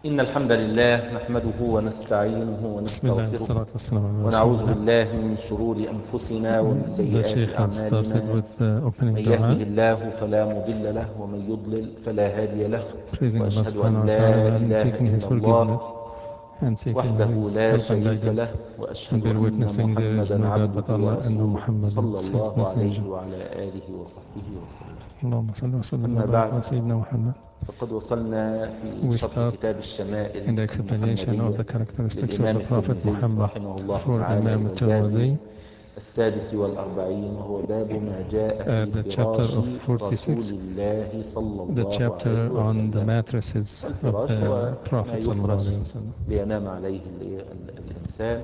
إن الحمد لله نحمده ونستعينه بسم الله ونستغفره والصلاة والسلام على رسول ونعوذ الله. بالله من شرور أنفسنا ومن The سيئات Sheikh has started أعمالنا. with opening من يهده dua, الله فلا مضل له ومن يضلل فلا هادي له، praising Allah وأشهد أن subhanahu wa لا ta'ala and إله seeking His إلا الله forgiveness and seeking وحده His لا help and شريك guidance, له، وأشهد and bear أن witnessing there is محمدا no God but عبده Allah and no ورسوله Muhammad صلى is His الله عليه messenger. وعلى آله وصحبه وسلم. اللهم صل وسلم أما وبارك بعد، على سيدنا محمد. فقد وصلنا في We شرح start كتاب الشمائل in the explanation of المحمدية the characteristics of للإمام the Prophet الترمذي Muhammad رحمه الله for تعالى، Imam الإعجازي al-Tirmidhi, السادس والأربعين، وهو باب ما جاء في the chapter فراش of رسول 46, الله صلى the الله عليه chapter on the وسلم. mattresses of والفراش هو the ما Prophet يفرش sallallahu alayhi wa sallam. لينام عليه الإنسان.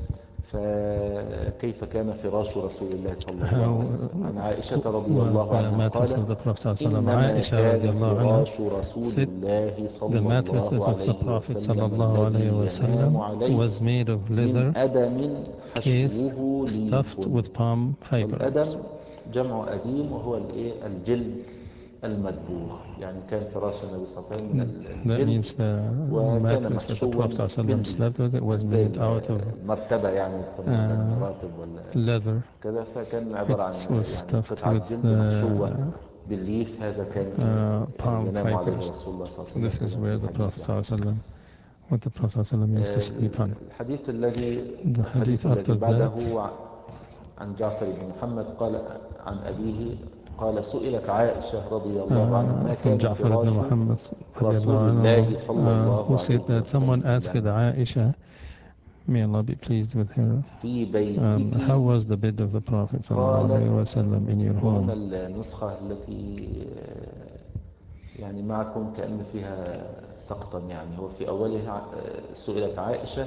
فكيف كان فراش رسول الله صلى الله How عليه وسلم؟ عن عائشة رضي was الله the عنها mattress قالت: of the Prophet ﷺ. إنما Aisha كان radiallahu anha فراش رسول said الله the صلى mattresses الله of the عليه Prophet وسلم sallallahu alayhi الذي wa ينام sallam عليه was made of من leather, أدم case حشوه ليف. stuffed with palm fibers. والأدم جمع أديم، وهو الجلد المدبوغ، يعني كان فراش النبي صلى الله عليه وسلم من That الجلد، means the وكان mattress that the محشوا Prophet ﷺ بالليف، slept with, it was زي made out of المرتبة يعني يسمونها المراتب ولا leather. كذا. فكان عبارة عن It was يعني stuffed قطعة with جلد محشوة بالليف. هذا كان palm ينام عليه fibers. رسول الله صلى الله عليه وسلم This is كما where في the حديث Prophet عائشة. ﷺ, what the Prophet ﷺ used to sleep on. الحديث The hadith after that, بعده عن جعفر بن محمد قال عن أبيه قال: سئلت عائشة رضي الله عنها ما from كان Ja'far ibn فراش Muhammad رسول radiallahu الله صلى anhu, who الله said عليه that someone asked وسلم Aisha, may Allah be pleased with her, في بيتك. how was the bed of the Prophet قالت، ﷺ in your وهنا home? النسخة التي يعني معكم كأن فيها سقطا، يعني هو في أولها سئلت عائشة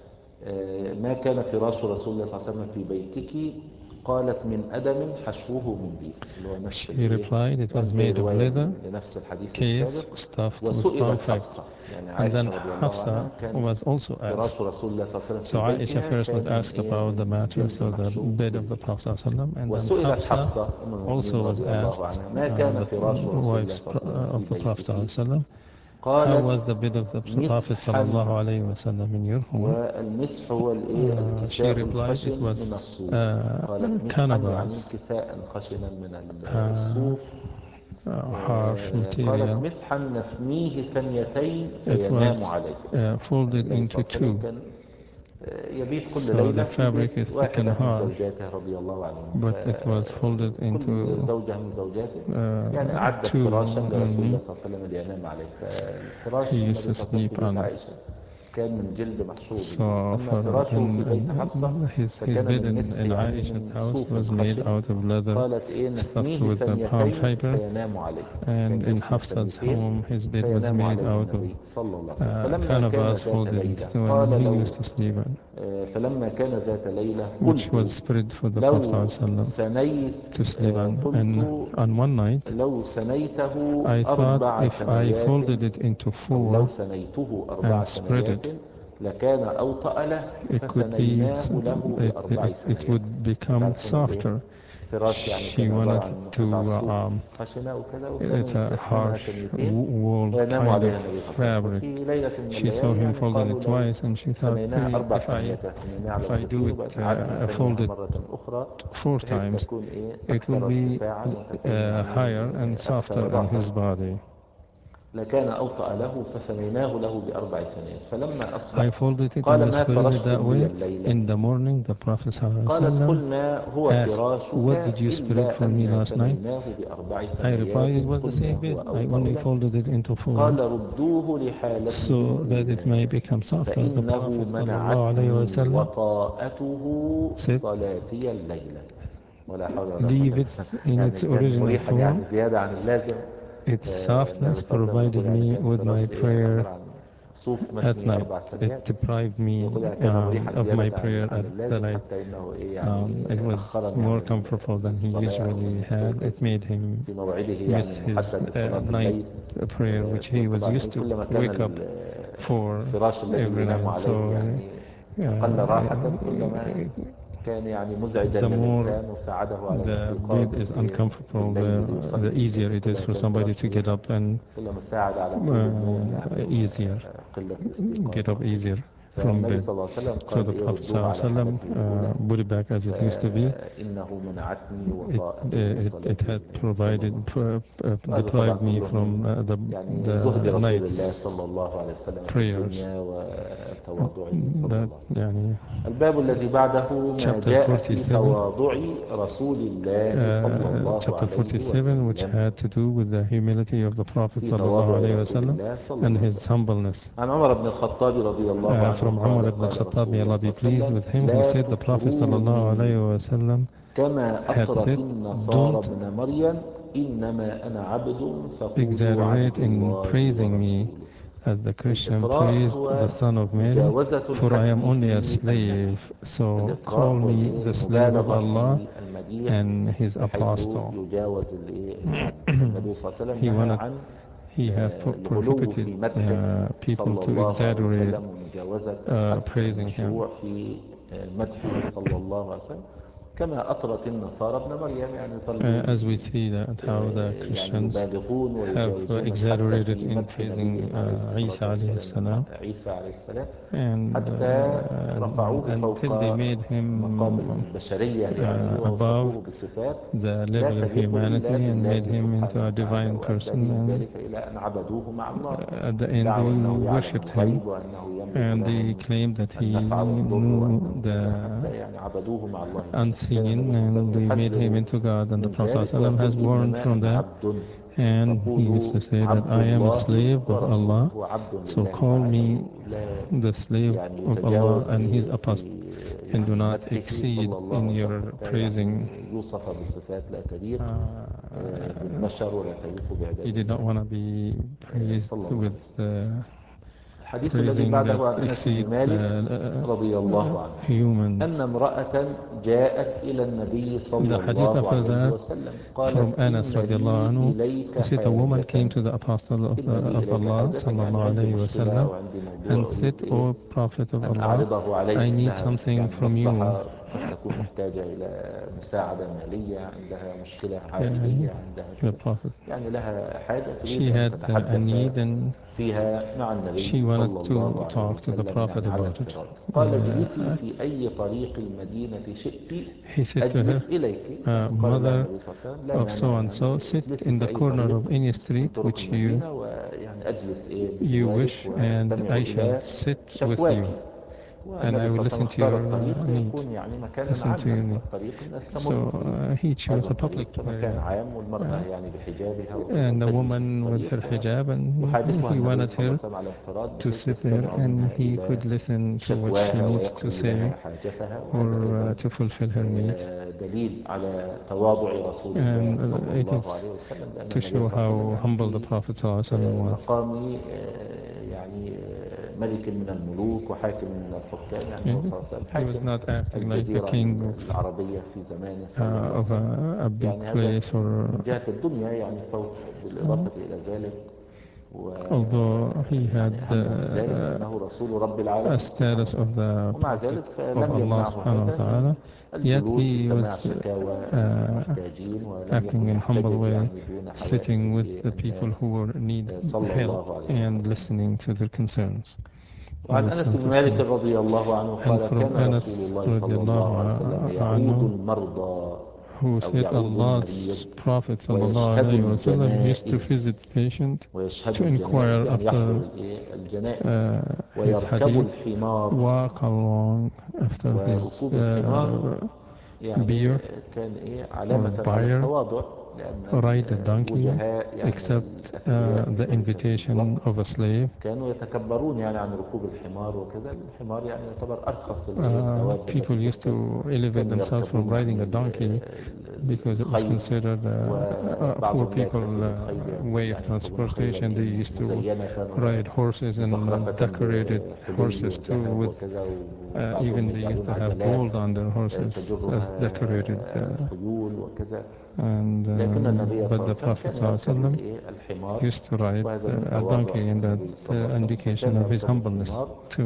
ما كان فراش رسول الله صلى الله عليه وسلم في بيتك؟ قالت: من أدم حشوه من ليف، اللي هو نفس She replied, it يعني was زي made of رواية leather, لنفس الحديث case السابق. stuffed with palm وسئلت fibers. حفصة، يعني And then عائشة رضي الله عنها Hafsa كان was also فراش asked. رسول الله صلى الله عليه وسلم So في Aisha بيتها first was كان asked about the من mattress جلد or the محشو bed of the بالليف. Prophet ﷺ, and then وسئلت Hafsa حفصة أم المؤمنين also was رضي الله asked, عنها ما كان the فراش رسول الله wives صلى الله عليه وسلم of في the Prophet بيتك؟ ﷺ, how قالت: was the bed of the Prophet مسحا. ﷺ in your home? والمسح هو She الكساء replied, it الخشن من was الصوف. قالت مسحا يعني canvas, كساء خشنا من uh, الصوف. harsh قالت material. مسحا نثنيه ثنيتين It فينام was عليه. folded النبي صلى into الله عليه وسلم two, كان يبيت كل so the ليلة في بيت fabric is thick and واحدة من harsh, زوجاته رضي الله عنهم. but it was folded كل into زوجة من زوجاته يعني أعدت two, فراشا لرسول الله and صلى الله عليه وسلم لينام عليه. فالفراش he used النبي to صلى الله عليه وسلم sleep في بيت on. عائشة كان من جلد محشو بالليف. So أما for فراشه في بيت حفصة and his فكان bed من مسح، in يعني Aisha's من house صوف was made خشن. out of leather قالت stuffed نثنيه with the palm ثنيتين fiber, فينام عليه. and كان in يسند Hafsa's ثنيتين home his bed was فينام made عليه out of النبي صلى الله عليه وسلم. فلما كان canvas ذات folded into ليلة two, and قال he لو used to sleep on, فلما كان ذات ليلة which was قلت spread for the Prophet لو ﷺ سنيت to sleep on. And قلت on one night لو سنيته I thought أربع if I ثنيات folded it into أو لو four سنيته أربع and spread ثنيات it, لكان أوطأ له it could be فثنيناه له بأربع it ثنيات. would become تعرفون softer. الفراش يعني She كان عبارة wanted عن to قطع صوف خشنة وكذا، it's a وكانوا أثمنها harsh ثنيتين wool وينام kind of عليها النبي صلى الله عليه وسلم. fabric. ففي ليلة من She saw الليالي him يعني folding قالوا it لو twice, and she thought, ثنيناها أربع if I ثنيات ثنيناها على if I do مرتين it وبعد عدنا fold ثنيها it مرة أخرى four بحيث times, تكون it will أكثر be ارتفاعا وتكون يعني higher and أكثر softer on راحة. his body. لكان أوطأ له فثنيناه له بأربع ثنيات. فلما أصبح I folded it and قال ما spread it that فرشتم لي way. الليلة؟ In the morning, the Prophet قالت ﷺ قلنا هو asked, فراشك what did you spread إلا for me أن last night? ثنيناه بأربع I ثنيات replied, it was the قلنا same هو bed. I أوطأ only لك. folded it into قال four ردوه لحالته so that it may الأولى become softer. The فإنه Prophet ﷺ وطاءته said, صلاتي الليلة. ولا حول ولا قوة leave إلا it بالله. in يعني its كان original مريحا يعني form. زيادة عن اللازم. Its النبي softness صلى الله عليه وسلم يقول provided يعني me كان with my الفراش عبارة prayer عن صوف at مثني night. أربع It ثنيات. deprived يقول me يعني كان مريحا of my زيادة prayer عن at the اللازم night. حتى إنه يعني It was أخرني more عن comfortable than he الصلاة usually بالنسبة had. It made him في موعده miss يعني his المحدد لصلاة night الليل. prayer, which he was طبعا used to كلما كان wake up for الفراش الذي every ينام night. عليه So يعني أقل راحة كلما كان يعني مزعجا the more للإنسان وساعده على the الاستيقاظ bed is في uncomfortable, الليل the ليصلي. easier it is كلما for كان somebody الفراش to get مريحا up and كلما ساعد على طول النوم يعني easier. قلة الاستيقاظ. get up easier from فالنبي bed. صلى الله عليه وسلم So قال the إيه Prophet ردوه على حالته الأولى put it back as it used to be. إنه منعتني It, وطاءته it had صلاة provided, deprived me from يعني زهد the رسول الله night's صلى الله عليه وسلم في prayers. الدنيا وتواضعه صلى That الله عليه وسلم. يعني الباب الذي بعده ما chapter جاء في 47, تواضع رسول الله صلى الله chapter عليه 47, which وسلم had to do with the humility of the Prophet في صلى الله تواضع عليه رسول وسلم الله صلى and الله عليه his وسلم. humbleness. عن عمر بن الخطاب رضي الله عنه From Umar ibn قال al-Khattab, رسول may الله Allah be صلى الله عليه pleased with him, he لا said, the Prophet صلى الله تطروني عليه وسلم كما had أطرت said, النصارى don't ابن مريم إنما أنا عبد فقولوا exaggerate عبد in الله praising me ورسوله. as the Christian الإطراء praised هو the Son of Mary, مجاوزة for I am الحد only a في slave, so الإطراء call هو me the slave of المبالغة Allah في المديح and his بحيث apostle. يجاوز الحد. النبي صلى الله عليه وسلم نهى عن He has الغلو prohibited في مدحه people صلى to الله عليه exaggerate وسلم ومجاوزة الحد praising him. المشروع في مدحه صلى الله عليه وسلم كما أطرت النصارى ابن مريم يعني as we see that how the Christians يبالغون have ويجاوزون exaggerated في in مدح praising النبي Isa عليه السلام, عيسى عليه السلام and حتى رفعوه فوق until they made him مقام البشرية يعني above ووصفوه بصفات the لا level of تليق humanity إلا and made بالله him into سبحانه a divine وتعالى person, وأدى بهم and ذلك إلى أن عبدوه مع الله at the end دعوا أنه they يعلم worshipped him, الغيب وأنه يملك and they لهم claimed that he النفع والضر knew وأنه كذا the حتى يعني عبدوه مع الله unseen, كان النبي صلى الله عليه and وسلم they made him يحذر into God, and the من Prophet ذلك ﷺ has ويقول warned إنما from أنا that, عبد and he used فقولوا to say that عبد I am a الله slave of ورسوله Allah, هو عبد so لله call تعالى me لا the slave يعني of يتجاوز Allah and his في apostle, and do not مدحه exceed صلى الله in عليه وسلم your حتى praising. يعني يوصف بصفات لا تليق بالبشر ولا تليق بعباد He did not الله want to be praised صلى الله عليه with وسلم. الحديث الذي praising بعده that عن أنس بن exceeds مالك رضي الله عنه humans. أن امرأة جاءت إلى النبي صلى The hadith الله after عليه that وسلم from قالت Anas إن radiallahu لي anhu, إليك who said a woman came حاجة to the Apostle of إن لي إليك Allah حاجة يعني sallallahu عندي alayhi مشكلة wasallam وعندي موضوع and said, أريد O Prophet of أن Allah, أعرضه عليك I need لها something يعني from you. مصلحة قد تكون محتاجة إلى مساعدة مالية عندها مشكلة عائلية عندها The Prophet, يعني لها حاجة تريد she أن had a need تتحدث and فيها مع النبي she wanted صلى to الله عليه talk to the وسلم Prophet يعني على about it. انفراد قال اجلسي في أي طريق المدينة شئت He said to أجلس her, إليك قال لها mother النبي صلى الله عليه وسلم لا of so مانع and so, sit اجلسي in في the أي corner طريق of any من street طرق which المدينة ويعني أجلس you بجوارك wish, and واستمع I shall إلى sit with شكواك you, and I والنبي will صلى الله عليه وسلم listen to اختار your الطريق need. يكون يعني مكانا Listen to your عاما need. الطريق الناس تمر So فيه he chose هذا a الطريق public مكان area, عام والمرأة يعني بحجابها and the وتجلس woman في with her الطريق hijab, and ويحادثها he النبي wanted صلى الله her عليه وسلم على انفراد to بحيث sit there يستمع and منها he إلى could listen to what she شكواها needs to ويقضي say لها حاجتها وهذا or أيضا to fulfill her needs. دليل على تواضع رسول الله And صلى it is الله عليه وسلم لأن to النبي show صلى الله عليه وسلم how humble the في Prophet ﷺ was. مقام يعني ملك من الملوك وحاكم من الحكام يعني هو صلى الله عليه وسلم He was حاكم not acting like the الجزيرة king العربية في زمانه صلى الله عليه of وسلم a big يعني هذا place, or من جهة الدنيا يعني فوق بالإضافة إلى ذلك although he had يعني أهم من ذلك أنه رسول رب العالمين a status of the ومع Prophet ذلك of فلم Allah يمنعه subhanahu wa هذا من ta'ala, yet الجلوس he was لسماع شكاوى المحتاجين ولم acting يكن in humble يحتجب way, يعني دون sitting with حوائج the people الناس who were need صلى help الله عليه and وسلم. listening to their concerns. وعن أنس بن مالك رضي الله عنه And قال from كان Anas رسول الله صلى radiallahu الله عليه وسلم يعود anhu, المرضى who أو said يعود Allah's المريض Prophet sallallahu ويشهد alayhi wa sallam used to الجنائز visit patient ويشهد to الجنائز inquire يعني يحضر after الجنائز his ويركب hadith, الحمار walk along after his وركوب الحمار يعني beer كان or علامة على buyer, التواضع لأن ride the donkey, الوجهاء يعني accept الأثرياء في the ذلك invitation الوقت of a slave. كانوا يتكبرون يعني عن ركوب الحمار وكذا الحمار يعني يعتبر أرخص الدواب People التي used to تركب elevate كانوا themselves from يركبون riding يعني a donkey because it was الخيل considered poor وبعضهم لا people يكتفي بالخيل way of يعني يركبون transportation. خيلا They used to مزينة ride horses and مزخرفة decorated بحلي horses too وذهب with وكذا even وبعضهم they used يجعلون to have عجلات gold on their horses as تجرها decorated خيول وكذا and لكن النبي صلى but الله the عليه وسلم Prophet كان يركب ﷺ الحمار used to ride وهذا من a تواضع donkey, and النبي that's صلى الله عليه وسلم indication كان of his يركب humbleness الحمار too.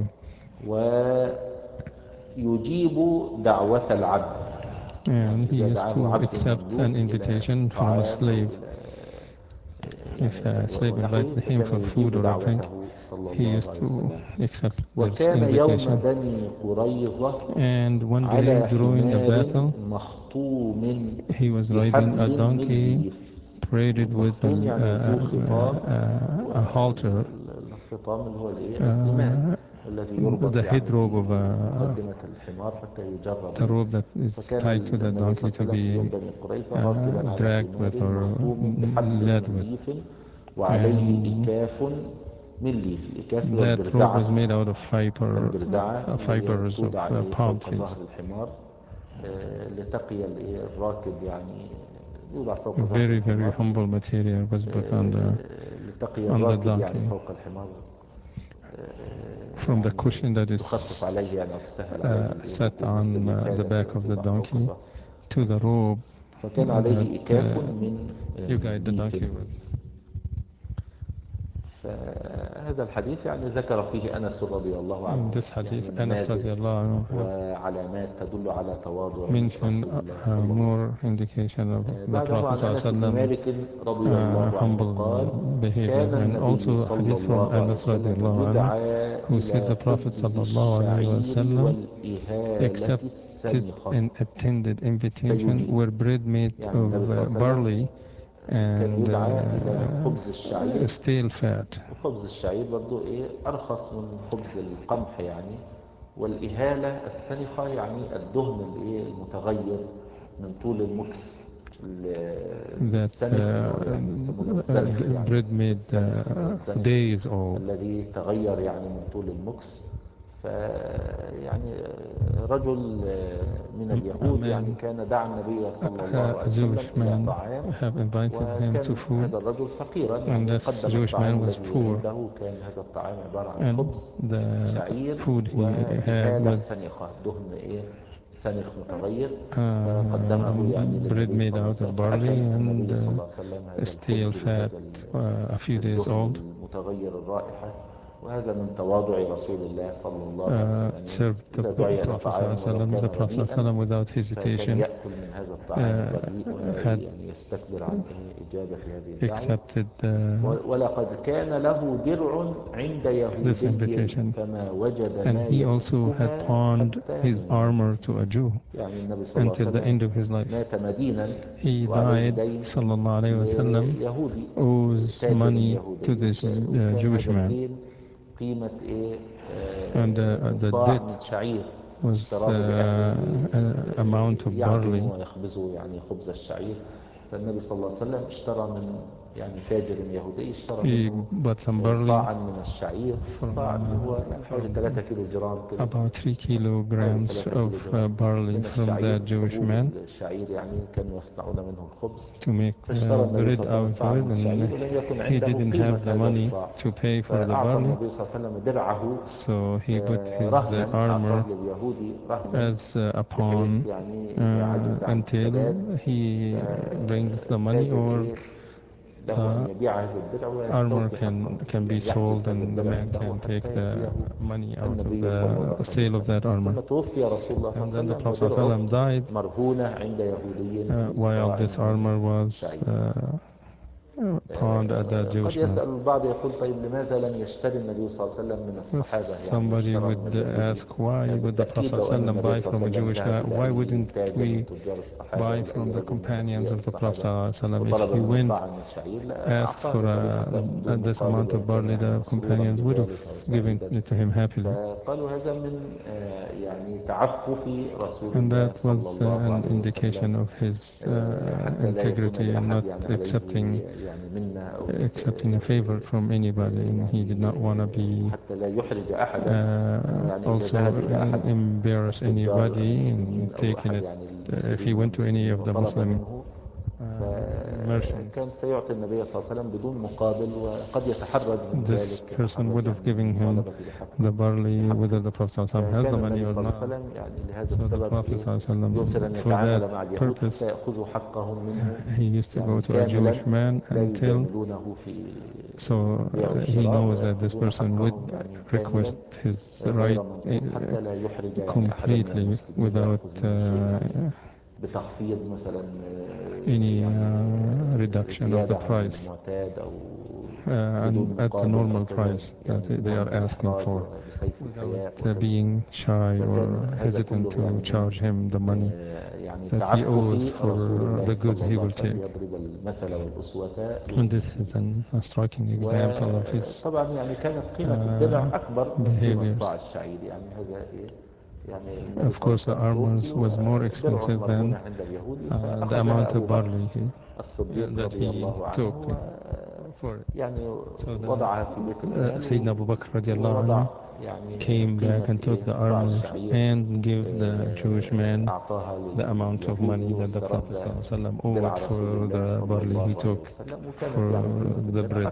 ويجيب دعوة العبد And he إذا used دعاه to عبد accept مملوك an إلى invitation from a طعام أو slave. إلى If a slave ونحوه invited him فكان for food يجيب or a drink, دعوته صلى he الله used عليه to وسلم. accept this وكان يوم invitation. بني قريظة And one day على during the حمار battle, مخطوم he was riding a بحبل من donkey ليف. paraded with مخطوم يعني ذو خطام، a halter, الخطام اللي هو الايه الزمام الذي يربط the يعني head rope of في مقدمة الحمار حتى يجرب the به. rope that is فكان tied to the النبي صلى donkey الله عليه to وسلم في يوم be بني قريظة راكبا على dragged حمار with or مخطوم بحبل led من with. ليف وعليه And إكاف من ليف. الإكاف هو that rope was made البرزعة، out of البرزعة اللي هي fibers of توضع palm فوق trees. ظهر الحمار لتقي الراكب يعني يوضع فوق ظهر Very الحمار humble material was put on لتقي the الراكب يعني donkey فوق الحمار from the يعني cushion that is تخفف عليه يعني أو تسهل عليه set on the back of the donkey to the rope فكان عليه إكاف that من you guide the ليف. donkey with. فهذا الحديث يعني ذكر فيه أنس رضي الله عنه In this hadith, يعني Anas نماذج radiallahu anhu have وعلامات تدل على تواضع mentioned رسول الله صلى الله عليه وسلم. more indication of the بعده Prophet عن أنس بن ﷺ مالك رضي الله عنه قال humble behavior, كان and also النبي a صلى hadith from الله عليه Anas وسلم radiallahu anhu يدعى who said إلى the Prophet خبز sallallahu alayhi الشعير wasallam والإهالة accepted السمخة and attended invitation فيجيب. where bread made يعني النبي صلى of الله عليه وسلم barley كان and يدعى إلى خبز الشعير. stale fat. وخبز الشعير برضو أرخص من خبز القمح يعني. والإهالة السنخة يعني الدهن المتغير من طول المكس. That يعني يسمونه السنخ يعني bread made السنخ days old. الذي تغير يعني من طول المكس. فيعني رجل من اليهود يعني كان دعا النبي صلى الله عليه وسلم إلى طعام، وكان هذا الرجل فقيرا يعني قدم الطعام الذي عنده. كان هذا الطعام عبارة عن خبز شعير وإهالة سنخة، دهن سنخ متغير. فقدمه يعني للنبي صلى الله عليه وسلم، فأكل النبي صلى الله عليه وسلم هذا الخبز المتغير الرائحة. وهذا من تواضع رسول الله صلى الله عليه وسلم. إذا دعي إلى طعام ولو كان رديئا فكان يأكل من هذا الطعام الرديء ولا يعني يستكبر عن إجابة هذه الدعوة. ولقد كان له درع عند يهودي فما وجد ما يفكها حتى يعني النبي صلى الله عليه وسلم مات مدينا وعليه دين ليهودي تاجر يهودي. وكان هذا الدين قيمة صاع من شعير اشتراه بأهله يعجن ويخبزه يعني خبز الشعير. فالنبي صلى الله عليه وسلم اشترى من يعني تاجر يهودي اشترى منه صاعا من الشعير. الصاع اللي هو يعني حوالي 3 كيلو جرام كده. About 3 kilograms of barley from that Jewish man الشعير يعني كانوا يصنعون منه الخبز to make bread out of it, and he didn't have the money to pay for the barley, so he put his armor as a pawn until he brings the money, or armor can be sold and the man can take the money out of the sale of that armor. And then the Prophet ﷺ died while this armor was pawned at that Jewish man. Somebody would ask, why would the Prophet ﷺ buy from a Jewish man? Why wouldn't we buy from the companions of the Prophet ﷺ? If he went, asked for this amount of barley, the companions would have given it to him happily. And that was an indication of his integrity and not accepting a favor from anybody, and he did not want to be also embarrass anybody and taking it. If he went to any of the Muslim merchants, this person would have given him the barley whether the Prophet ﷺ has the money or not. So the Prophet ﷺ, for that purpose, he used to go to a Jewish man until, so he knows that this person would request his right completely without بتخفيض مثلا any reduction of the price and at the normal price that they are asking for, without being shy or hesitant to charge him the money that he owes for the goods he will take. And this is a striking example of his behaviors. Of course, the armors was more expensive than the amount of barley that he took for it. So Sayyidina Abu Bakr radiallahu anhu came back and took the armors and gave the Jewish man the amount of money that the Prophet ﷺ owed for the barley he took for the bread.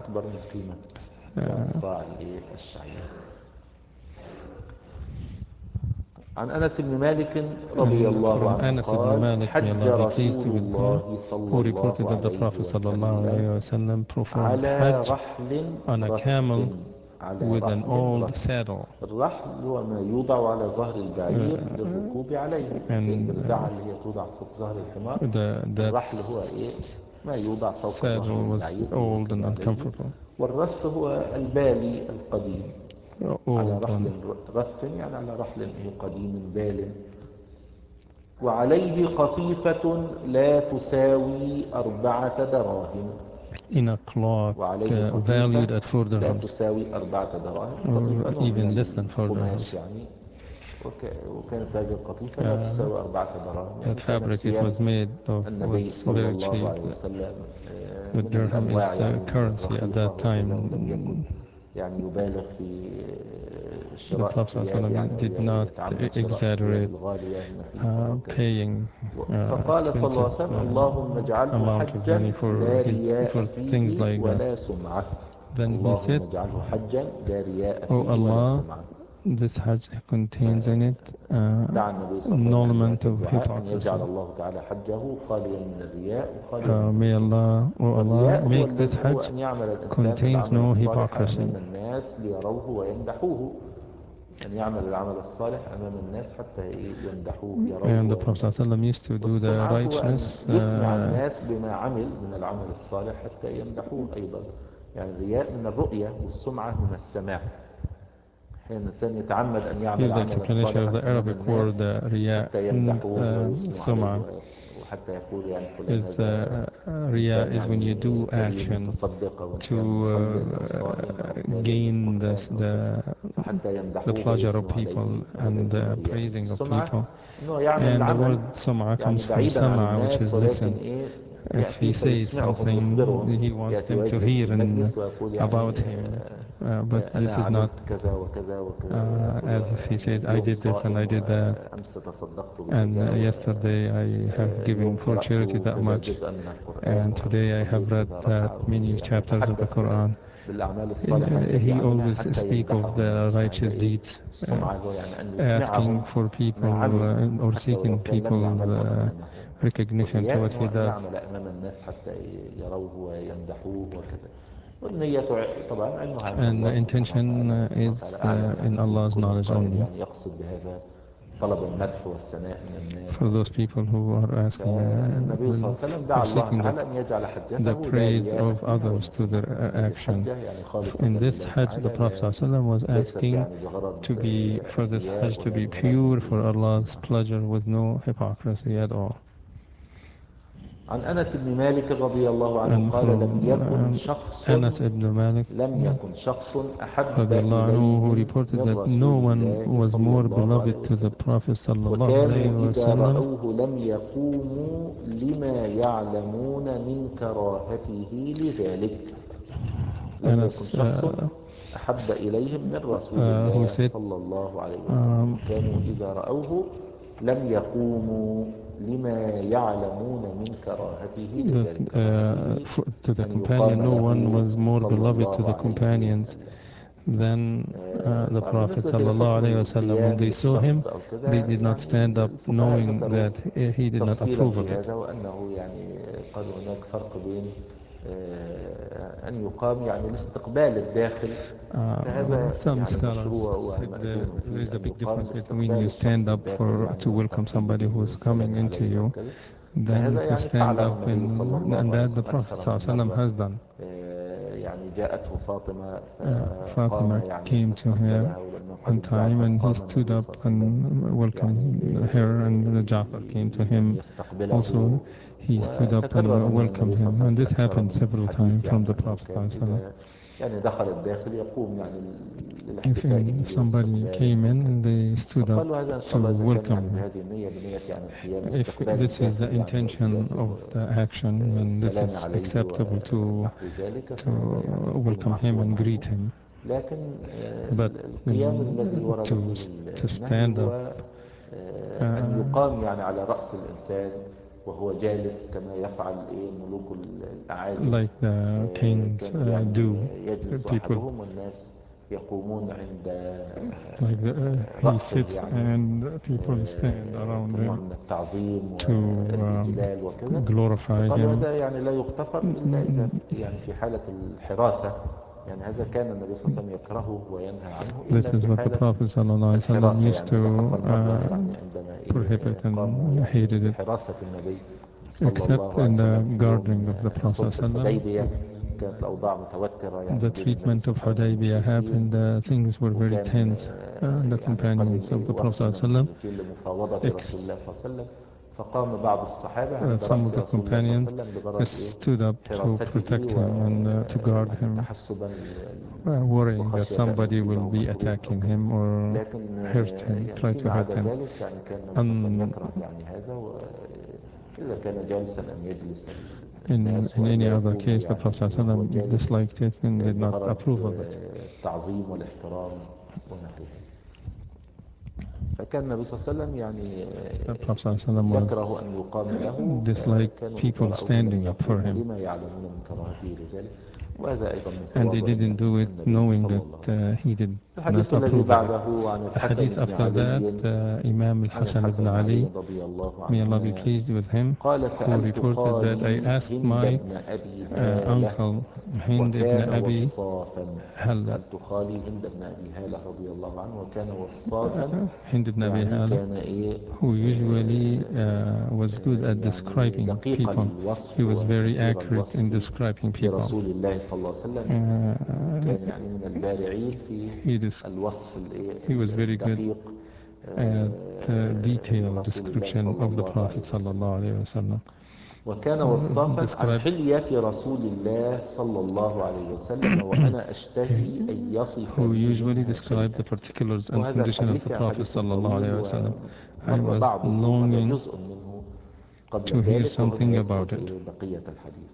عن أنس بن مالك رضي الله عنه قال حج رسول الله صلى الله عليه وسلم على رحل on a camel with an old saddle. الرحل هو ما يوضع على ظهر البعير للركوب عليه. الزعل هي توضع فوق ظهر الحمار. الرحل هو ما يوضع فوق ظهر البعير. والرث هو البالي القديم. على رحل رث يعني على رحل قديم بال. وعليه قطيفة لا تساوي 4 دراهم. In a cloth valued at 4 dirhams. لا تساوي 4 دراهم. Or even less than 4 dirhams. يعني وكانت هذه القطيفة لا تساوي 4 دراهم. That fabric it was made of was very cheap. The dirham is the currency at that time. يعني يبالغ في The Prophet did not exaggerate paying expensive amount of money for things like that. Then he said, "Oh Allah, this Hajj contains in it no element of hypocrisy. May Allah, oh Allah, make this Hajj contains no hypocrisy." أن يعمل العمل الصالح أمام الناس حتى يمدحوه And the Prophet ﷺ used to do the righteousness يسمع الناس بما عمل من العمل الصالح حتى يمدحوه أيضا. يعني الرياء من الرؤية والسمعة من السماع. حين الإنسان يتعمد أن يعمل عملا صالحا أمام الناس حتى يمدحوه ويسمع وحتى يقول يعني فلان Riya is when you do action to gain the pleasure of people and the praising of people. And the word sum'a comes from sama, which is listen. If he says something, he wants them to hear about him. But this is not as if he says, I did this and I did that. And yesterday I have given for charity that much. And today I have read that many chapters of the Quran. He always speaks of the righteous deeds, asking for people or seeking people's recognition to what he does. And the intention is in Allah's knowledge only. For those people who are asking or seeking the praise of others to their action. In this Hajj, the Prophet ﷺ was asking for this Hajj to be pure for Allah's pleasure with no hypocrisy at all. عن أنس بن مالك رضي الله عنه قال لم يكن شخص أحب إليه who reported that no one was more beloved to the Prophet sallallahu alayhi wa sallam. وكانوا إذا رأوه لم يقوموا لما يعلمون من كراهته لذلك. لم يكن شخص أحب إليهم من رسول الله صلى الله عليه وسلم. كانوا إذا رأوه لم يقوموا لما يعلمون من كراهته لذلك. To the companion, no one was more beloved to the companions than the Prophet sallallahu alayhi wa sallam. When they saw him, they did not stand up knowing that he did not approve of it. وأنه يعني قالوا هناك فرق بين أن يقام يعني لاستقبال الداخل. فهذا some يعني scholars مشروع said ومأذون there is فيه a أن big يقام difference between لاستقبال you stand الشخص up الداخل to يعني welcome somebody who is coming والسلام into عليه you وكذا. than فهذا to يعني stand فعله up النبي صلى الله and عليه that the وسلم Prophet أكثر من ﷺ مرة. has done. يعني جاءته فاطمة فقام Fatima يعني came to her فاستقبلها ولما one قدم time جعفر and he قام stood النبي up صلى الله عليه وسلم and welcomed يعني her, and Ja'far came to يعني him يستقبله. also. He stood up and وتكرر من welcomed النبي صلى الله him, عليه and وسلم this في أكثر happened من several حديث times from يعني the أنه Prophet كان ﷺ. إذا يعني دخل الداخل يقوم يعني If للاحتفاء به somebody واستقباله came in وكذا. and they stood up فقالوا هذا إن شاء to الله إذا كان welcome يعني him. بهذه النية بنية يعني القيام If لاستقبال this is the الداخل يعني intention وإيجابه of the action and this والسلام is عليه acceptable ونحو ذلك فهذا يعني يكون welcome him معفوا and عنه. greet him. لكن But القيام الذي ورد فيه to النهي stand up هو أن يقام يعني على رأس الإنسان وهو جالس كما يفعل ملوك الأعاجم. like the kings كانوا يعني do. يجلس People أحدهم والناس يقومون عند like he رأسه sits يعني and people stand around كنوع him من التعظيم to والإجلال وكذا. glorify فقالوا him. هذا يعني لا يغتفر إلا إذا يعني في حالة الحراسة. يعني هذا كان النبي صلى الله عليه وسلم يكرهه وينهى عنه This إلا is في what the حالة Prophet ﷺ الحراسة. used يعني هذا to حصل مرة يعني عندما prohibit قاموا and يعني hated it, بحراسة النبي صلى except الله عليه in وسلم the في guarding يوم of the Prophet صلح الحديبية. ﷺ. كانت الأوضاع متوترة يعني The بين النبي treatment صلى of الله عليه وسلم Hudaybiyah والمشركين. happened, things were very وكان tense. The يعني companions قدم of the وفد Prophet من ﷺ, المشركين لمفاوضة رسول الله صلى الله عليه وسلم. فقام بعض الصحابة عند some of رأس the رسول الله صلى الله عليه companions وسلم بغرض stood up to حراسته protect him and to guard ويعني him, تحسبا worrying that وخشية أن somebody will يصيبه be مكروه أو attacking كذا. him or لكن hurt him, يعني try to فيما hurt عدا him. ذلك يعني كان النبي صلى الله عليه وسلم يكره يعني هذا. وإذا كان جالسا أن يجلس الناس In any وألا other يقوم case, the يعني Prophet وهو ﷺ جالس disliked it and did not بغرض approve of it. التعظيم والاحترام ونحو ذلك. فكان النبي صلى الله عليه وسلم يعني The Prophet ﷺ يكره أن يقام له. disliked كانوا إذا people رأوه لم standing up for يقوموا him, لما يعلمون من كراهته لذلك. وهذا أيضا من and they تواضع didn't do it النبي knowing صلى الله عليه وسلم. that he did not الحديث الذي approve of it. بعده عن The الحسن hadith بن after that, علي Imam عن al-Hasan الحسن ibn بن علي Ali, رضي الله may Allah be عنهما pleased with him, قال who سألت reported that I خالي asked هند my بن أبي هالة uncle Hind ibn وكان Abi وصافا. Hala. سألت خالي هند بن أبي هالة رضي الله عنه وكان وصافا Hind ibn Abi يعني Hala, كان who usually was good at يعني describing دقيق people. الوصف He was very وكثير accurate in الوصف describing people. برسول الله صلى الله عليه وسلم. كان يعني من البارعين في الوصف he was very good الدقيق at detailed لرسول الله description صلى of the الله عليه Prophet صلى وسلم. الله عليه وسلم. وكان وصافا عن described حلية رسول الله صلى الله عليه وسلم وأنا أشتهي أن يصف who لي usually منها described the شيئا. particulars and وهذا condition of الحديث the يعني Prophet حديث صلى الله عليه طويل وسلم. I ومر was بعضه مر longing جزء منه قبل to hear ذلك وهنا something يذكر about it. بقية الحديث.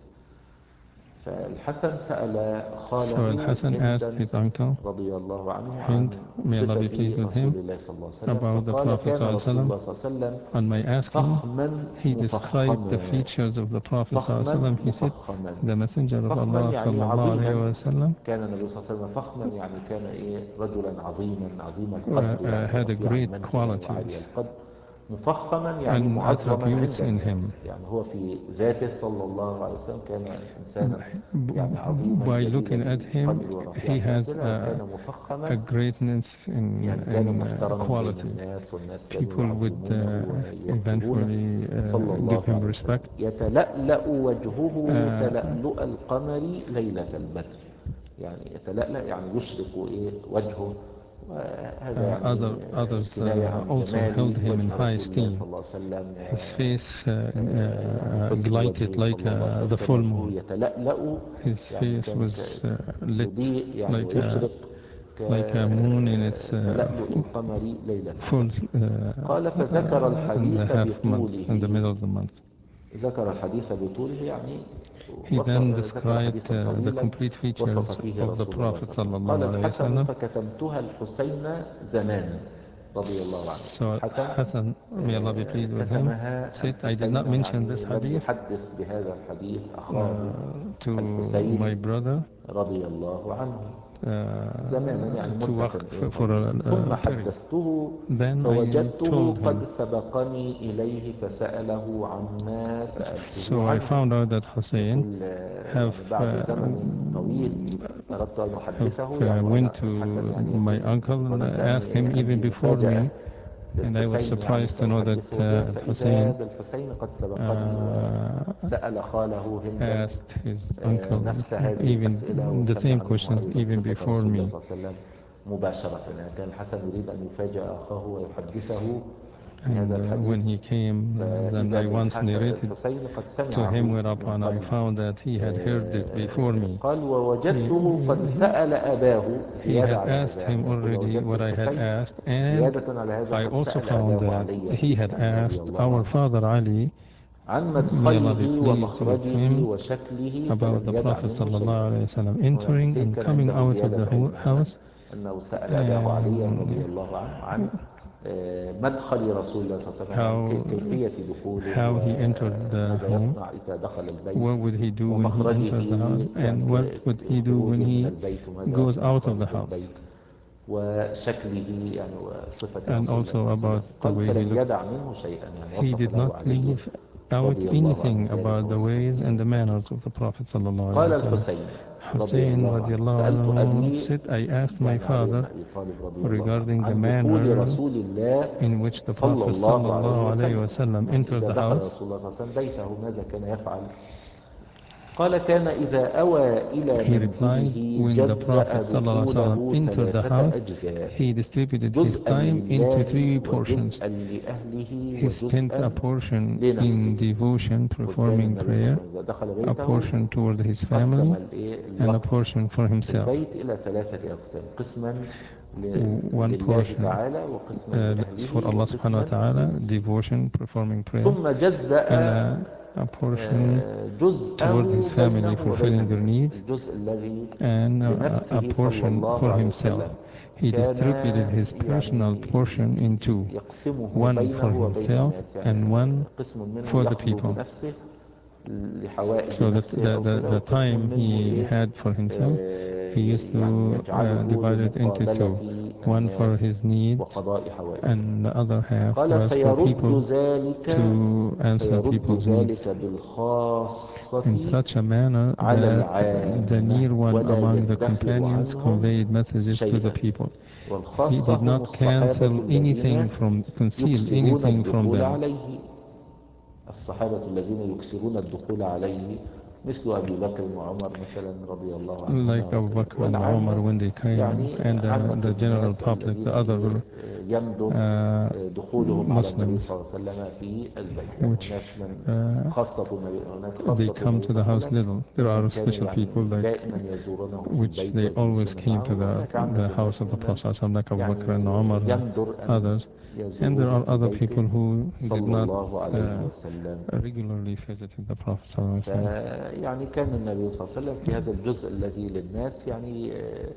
فالحسن سأل So خاله Al-Hasan asked هندا his uncle رضي الله عنه عن Hind, may Allah be pleased صفة with رسول him, الله صلى الله عليه وسلم. about the فقال Prophet كان صلى الله عليه رسول وسلم. الله صلى الله عليه وسلم On my asking, فخما he described the مفخما. features of the Prophet صلى الله عليه فخما وسلم. He said, مفخما. the Messenger of فخما Allah يعني صلى الله عليه عظيما. وسلم كان النبي صلى الله عليه وسلم فخما يعني كان رجلا عظيما عظيم القدر يعني had a رفيع great المنزلة وعالي qualities القدر. مفخما يعني and معظما attributes عند in الناس. him. يعني هو في ذاته صلى الله عليه وسلم كان إنسانا يعني عظيما By جليل looking at him, القدر ورفيع he has المنزلة وكان a مفخما greatness يعني كان in محترما بين quality. الناس والناس كانوا People would يعظمونه ويوقرونه eventually صلى give الله him عليه وسلم. respect. يتلألأ وجهه تلألؤ القمر ليلة البدر. يعني يتلألأ يعني يشرق وجهه. وهذا يعني Others كناية عن also held جمال him in وجه high رسول الله صلى esteem. الله عليه وسلم His face يعني حسن glided وجهه like صلى الله عليه وسلم the كان full وجهه moon. يتلألأ His يعني face كان was lit يضيء يعني ويشرق like a moon in its كتلألؤ القمر ليلة full البدر. قال فذكر in the الحديث half month, in the بطوله. middle of the month. ذكر الحديث بطوله يعني He then ذكر described حديثا the طويلا complete features وصف فيه of the رسول الله Prophet صلى الله عليه وسلم. قال sallallahu alaihi الحسن wasallam. فكتمتها الحسين زمانا رضي الله عنه. So الحسن Hassan, may Allah be pleased with him, كتمها said, I did not الحسين mention this يعني لم hadith يحدث بهذا الحديث أخاه to الحسين my brother رضي الله عنه. to work for a ثم period. حدثته Then I فوجدته told قد him. سبقني إليه فسأله عما سألته So I عنه. found out that Hussein يعني have بعد زمن طويل أردت أن أحدثه went to my uncle and asked him even before me, and I was surprised to know that Hussein asked his uncle even the same questions even before me. مباشرة. يعني كان الحسن يريد أن يفاجأ أخاه ويحدثه بهذا And الحديث. when he came, then I once narrated to him whereupon I found that he had heard it before me. قال ووجدته قد سأل أباه He had asked him already what I had asked, and I also found that he had asked our father Ali, عن may Allah be مدخله pleased with ومخرجه him, وشكله about the Prophet ﷺ entering and coming out of the house, أنه سأل أباه علي رضي الله عنه عن مدخل رسول الله صلى الله عليه وسلم كيفية دخوله how he entered the home, يصنع إذا دخل البيت what would he do when he enters the house, and what would he do when he goes out of the house, وشكله يعني وصفة and also about the way he looked. يدع منه شيئا يعني He did not leave out anything about the ways and the manners of the Prophet sallallahu قال alaihi wasallam. الحسين Hussein radiallahu anhu said, I asked my father regarding the manner in which the Prophet sallallahu alayhi wasallam entered the house. قال كان إذا أوى إلى He replied, when the Prophet sallallahu alayhi wasallam entered the house, he distributed his time into 3 portions. He spent a portion in devotion, performing prayer, a portion toward his family, and a portion for himself. One portion for Allah subhanahu wa ta'ala, devotion, performing prayer, and a portion toward his family, fulfilling their needs, and a portion for himself. He distributed his personal portion in 2, one for himself and one for the people. So that the time he had for himself, he used to divide it into 2, one for his needs and the other half was for people, to answer people's needs in such a manner that the near one among the companions conveyed messages to the people. He did not conceal anything from them. الصحابة الذين يكسرون الدخول عليه مثل أبي بكر وعمر مثلا رضي الله عنهم. Like Abu Bakr and Umar when they came, and the general public, the other Muslims, which they come to the house little. There are special people like which they always came to the house of the Prophet, like Abu Bakr and Umar and others. And there are other people who did not regularly visit the Prophet sallallahu alaihi wasallam. يعني كان النبي صلى الله عليه وسلم في هذا الجزء الذي للناس يعني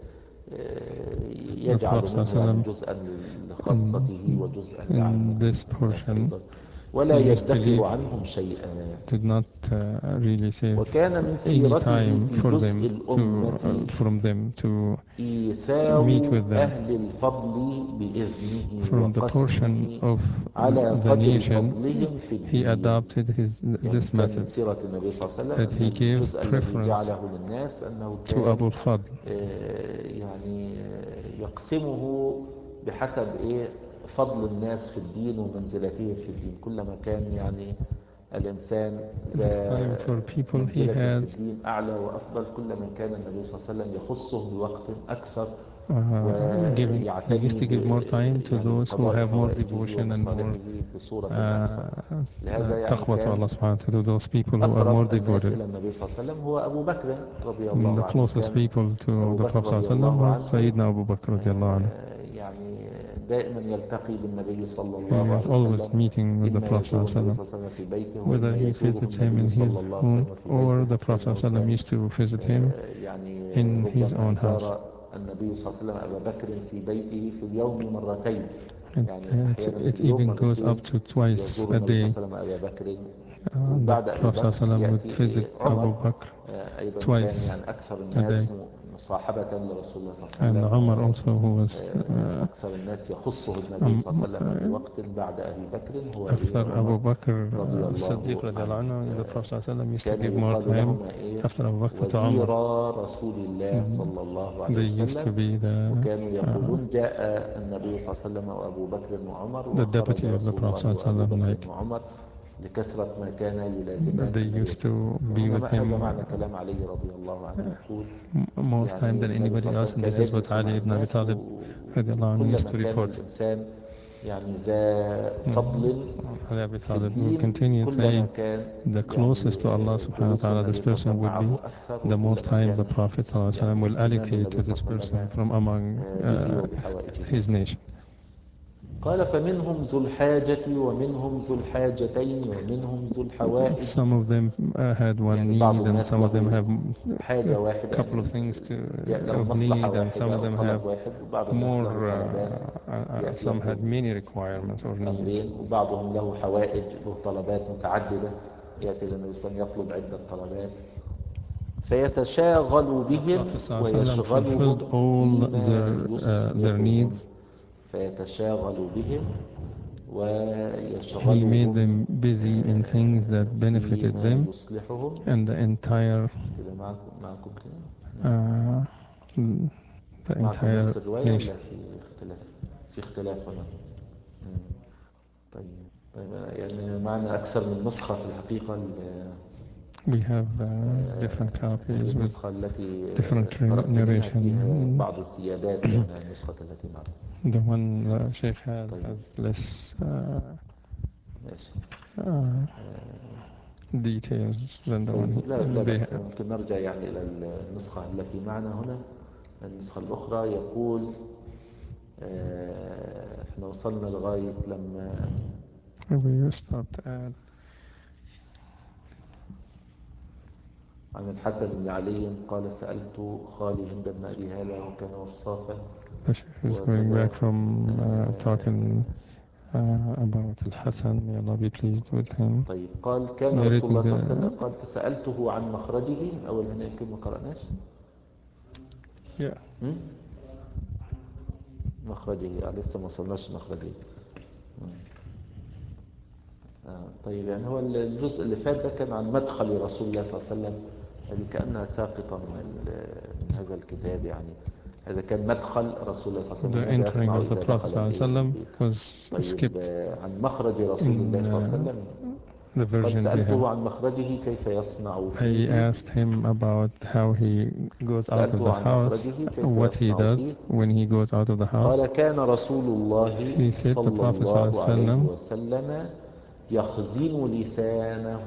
يجعل منه جزءا لخاصته وجزءا لعامته ولا يدخر عنهم شيئا. Did not really save وكان من any time في جزء الأمة from them to إيثار meet with them. أهل الفضل بإذنه From the portion of the nation, he adopted this method, that he gave preference to Abu al-Fadl. يعني يقسمه بحسب فضل الناس في الدين ومنزلته في الدين. كلما كان يعني الإنسان ذا منزلة في الدين أعلى وأفضل كلما كان النبي صلى الله عليه وسلم يخصه بوقت أكثر. He used to give more time to those who have more devotion and more taqwa to Allah subhanahu wa ta'ala, to those people who are more devoted. The closest people to the Prophet sallallahu alaihi wasallam was Sayyidina Abu Bakr radiallahu anhu. He is always meeting with the Prophet sallallahu alaihi wasallam, whether he visits him in his home or the Prophet sallallahu alaihi wasallam used to visit him in his own house. النبي صلى الله عليه وسلم أبا بكر في بيته في اليوم مرتين. It even goes up to twice a day. The Prophet ﷺ would visit Abu Bakr twice a day. مصاحبة لرسول الله صلى الله عليه And وسلم. Umar also, who was أكثر الناس يخصه النبي صلى الله عليه وسلم بوقت بعد أبي بكر هو after عمر Abu Bakr رضي Siddiq الله radiallahu عنه. anhu, the Prophet ﷺ used to كان give more يقال time لهما after Abu Bakr to وزير Umar. رسول الله صلى الله عليه They used to وسلم. be وكانوا يقولون جاء النبي صلى الله عليه وسلم وأبو بكر وعمر the وخرج deputy of the رسول Prophet الله وأبو ﷺ, بكر like وعمر لكثرة ما كان يلازمان they النبي. used to be with هذا him معنى كلام علي رضي الله عنه. يقول more time يعني than النبي anybody صلى الله عليه else, وسلم and كان this is what يجلس مع Ali ibn Abi الناس Talib radiallahu anhu used وكلما to كان report. الإنسان يعني ذا فضل Ali Abi في Talib will الدين continue كلما saying كان the closest to Allah subhanahu wa جلوس ta'ala this النبي صلى الله عليه person وسلم would be, معه أكثر the more وكلما time the كان Prophet sallallahu alaihi wasallam will إيمان allocate النبي to صلى this الله عليه person وسلم from among به وبحوائجه. his nation. قال فمنهم ذو الحاجة ومنهم ذو الحاجتين ومنهم ذو الحوائج. Some of them had one يعني need, بعض and الناس some of them له have حاجة a واحدة couple of يعني things له of مصلحة need, and some واحدة of أو them have طلب واحد، وبعض الناس more, له طلبان some had يطلب many requirements or needs. أمرين، وبعضهم له حوائج له طلبات متعددة يأتي للنبي صلى الله عليه وسلم يطلب عدة طلبات فيتشاغل بهم ويشغلهم all فيما their يصلحهم. needs. فيتشاغل بهم He made ويشغلهم them busy in things that benefited فيما them, يصلحهم. and the entire كده معكم كده the معكم entire نفس الرواية nation. ولا في اختلاف هنا؟ طيب يعني معنا أكثر من نسخة في الحقيقة. We have different copies with النسخة التي different قرأتنيها narration. فيها بعض الزيادات يعني النسخة التي معنا. The one the Sheikh has طيب. has less ماشي. details than the طيب. one لا they بس have. ممكن نرجع يعني إلى النسخة التي معنا هنا. النسخة الأخرى يقول احنا وصلنا لغاية لما We stopped at عن الحسن بن علي قال سألت خالي هند بن أبي هالة وكان وصافا. the Sheikh is going back from talking about Al-Hasan, may Allah be pleased with him. طيب قال كان رسول الله صلى الله عليه وسلم قال فسألته عن مخرجه من أول هنا يمكن ما قرأناش. مخرجه لسه ما وصلناش مخرجه. طيب يعني هو الجزء اللي فات ده كان عن مدخل رسول الله صلى الله عليه وسلم، هذه كأنها ساقطة من هذا الكتاب. يعني هذا كان مدخل رسول الله صلى الله عليه وسلم. The entering of the Prophet صلى الله عليه وسلم was skipped. عن مخرج رسول الله صلى الله عليه وسلم the version قد we سألته have. عن مخرجه كيف يصنع I فيه. asked him about how he goes out of the عن house, مخرجه كيف what he يصنع does فيه. when he goes out of the house. قال كان رسول الله He said the صلى Prophet صلى الله الله عليه عليه وسلم وسلم يخزن لسانه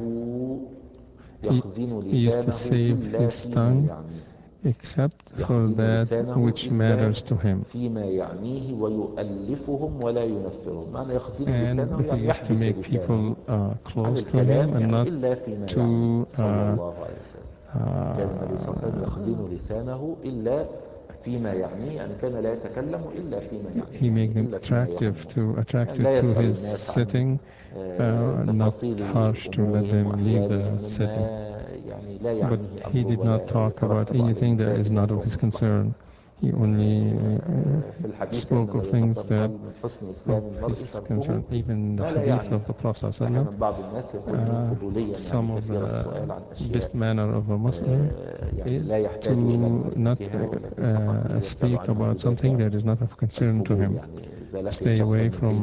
he used to save إلا his فيما tongue يعني except for that which matters to him. فيما يعنيه ويؤلفهم ولا ينفرهم. معنى يخزن And لسانه he يعني used to يحبس make لسانه people عن close to him الكلام and يعني not إلا فيما to يعنيه صلى الله عليه وسلم. كان النبي صلى الله عليه وسلم يخزن لسانه إلا فيما يعنيه، يعني كان لا يتكلم إلا فيما يعنيه. he made them attractive to his sitting, not harsh to let them leave the sitting. But he did not talk about anything that is not of his concern. He only spoke of things that of his concern. Even the hadith of the Prophet ﷺ, some of the best manner of a Muslim is to not speak about something that is not of concern to him. Stay away from,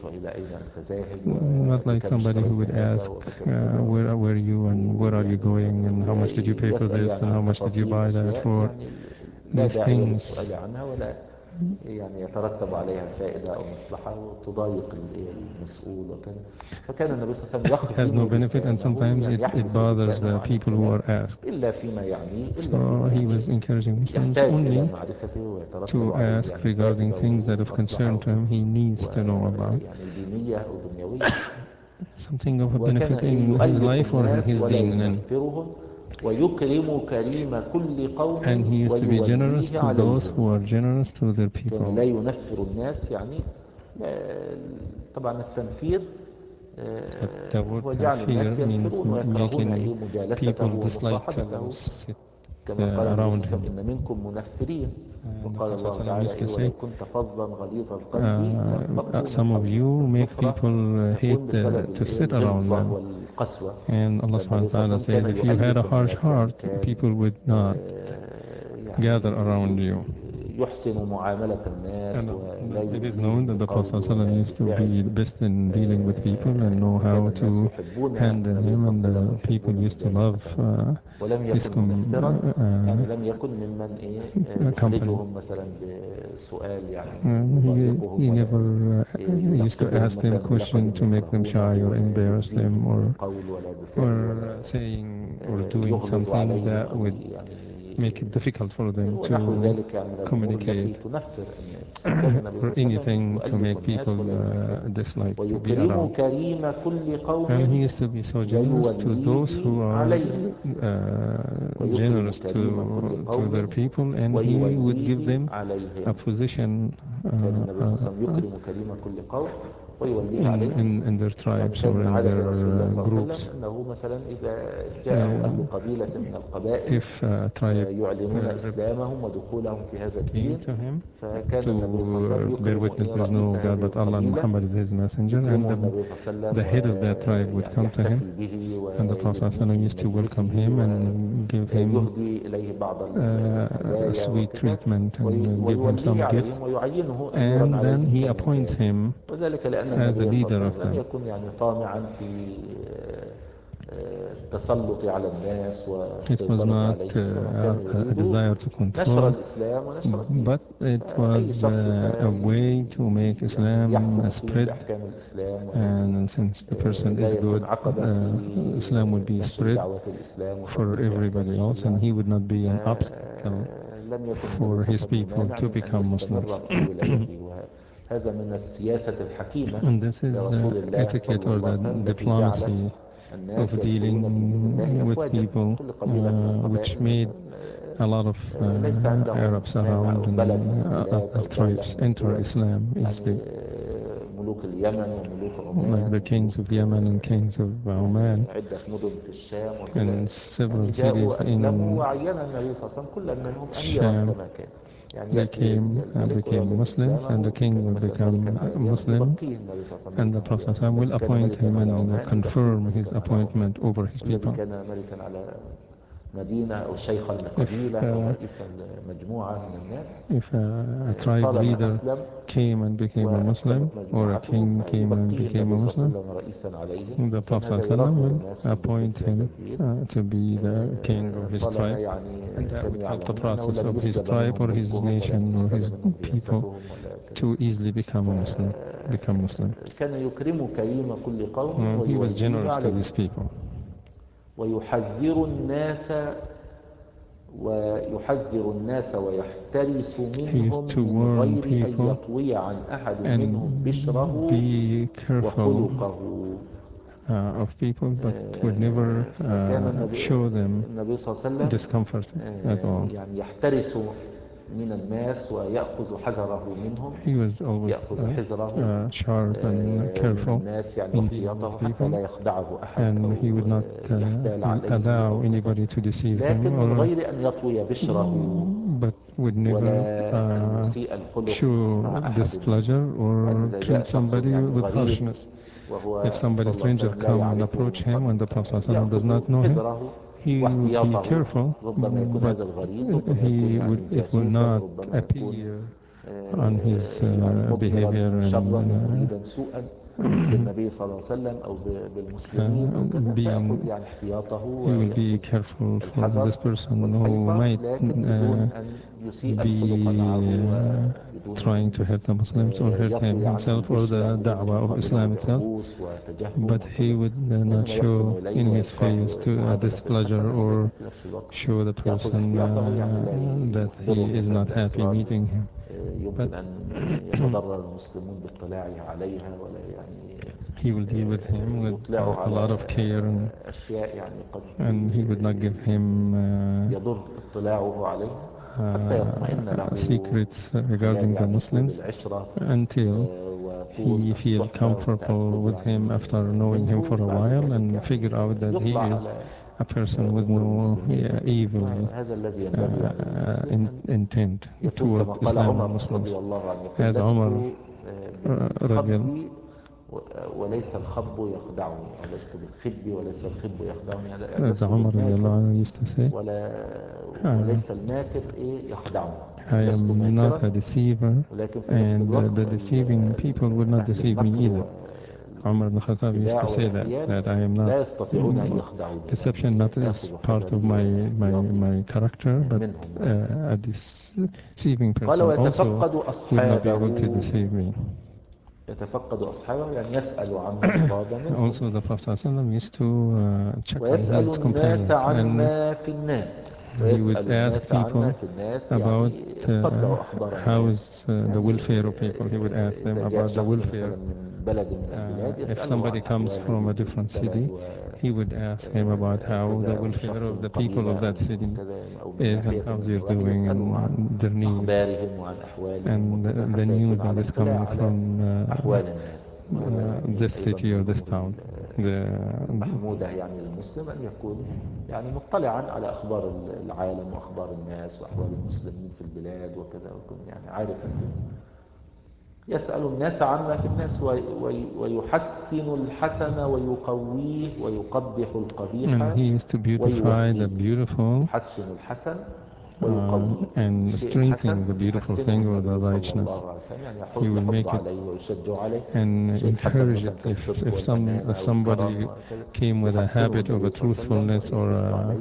not like somebody who would ask, where are you and where are you going and how much did you pay for this and how much did you buy that for. These things يعني يترتب عليها فائدة أو مصلحة وتضايق المسؤول وكذا. فكان النبي صلى الله عليه وسلم يخزن has no benefit and sometimes it bothers the people who are asked. إلا فيما يعني So he was encouraging Muslims only to ask regarding things that of concern to him he needs to know about. يعني دينية أو دنيوية. Something of a benefit in his life or in his deen. ويكرم كريم كل قوم And he used to be generous to those who are generous to their people. كان لا ينفر الناس يعني طبعا التنفير هو جعل الناس ينفرون ويكرهون مجالسته ومصاحبته. around him. إن منكم منفرين. And the وقال Prophet الله تعالى used to ولو say, كنت فظا غليظ القلب some of you make people hate to sit around them. والقسوة. And Allah subhanahu wa ta'ala says, if you had a harsh heart, people would not gather around you. يحسن معاملة الناس And it is known that the Prophet ﷺ used to be best in dealing with people and know how to handle him, and the people used to love his company. He never used to ask them questions to make them shy or embarrass them, or saying or doing something that would make it difficult for them to communicate, or anything to make people dislike to be around. And he used to be so generous to those who are generous to their people, and he would give them a position in their tribes or in their groups. If a tribe came to him to bear witness there's no God but Allah and Muhammad is his messenger, and the head of that tribe would come to him, and the Prophet ﷺ used to welcome him and give him sweet treatment and give him some gift, and then he appoints him as a leader of them. It was not a desire to control, but it was a way to make Islam spread, and since the person is good, Islam would be spread for everybody else, and he would not be an obstacle for his people to become Muslims. And this is the etiquette or the diplomacy of dealing with people, which made a lot of Arabs around and other tribes enter Islam easily. Like the kings of Yemen and kings of Oman, and several cities in Sham, became Muslims, and the king will become Muslim, and the Prophet ﷺ will appoint him and confirm his appointment over his people. If a tribe leader came and became a Muslim, or a king came and became a Muslim, the Prophet ﷺ will appoint him to be the king of his tribe, and that would help the process of his tribe or his nation or his people to easily become a Muslim, become Muslim. He was generous to these people. ويحذر الناس ويحترس منهم من غير أن يطوي عن أحد منهم بشره وخلقه. Of people, but would never show them discomfort at all. He was always sharp and careful in dealing with people, and he would not allow anybody to deceive him, but would never show displeasure or treat somebody with harshness. If somebody stranger come and approach him when the Prophet ﷺ does not know him, he will be careful, but it will not appear on his behavior he will be careful for this person who might be trying to hurt the Muslims or hurt him himself or the da'wah of Islam itself, but he would not show in his face to displeasure or show the person that he is not happy meeting him. But he will deal with him with a lot of care, and he would not give him secrets regarding the Muslims until he feels comfortable with him after knowing him for a while and figure out that he is a person with no evil intent toward Islam and Muslims. As Umar وليس الخب يخدعني ولست بالخب وليس الخب يخدعني as Umar used to say, وليس الماكر يخدعني. I am not a deceiver, and the deceiving people would not deceive me either. Umar ibn Khattab used to say that I am not, deception not is part of my character, but a deceiving person also would not be able to deceive me. يتفقد أصحابه يعني يسأل عما أراد منهم. Also the Prophet ﷺ used to check on his companions, and he would ask people about how is the welfare of people. He would ask them about the welfare. If somebody comes from a different city, he would ask him about how the welfare of the people of that city is and how they're doing and their needs, and the news that is coming from this city or this town. محمودة يعني للمسلم أن يكون يعني مطلعا على أخبار العالم وأخبار الناس وأحوال المسلمين في البلاد وكذا، ويكون يعني عارفا يسأل الناس عما في الناس ويحسن الحسن ويقويه ويقبح القبيح. And he used to beautify the beautiful, يحسن الحسن and strengthen the beautiful thing or the righteousness. He will make it and encourage it. If somebody came with a habit of a truthfulness or a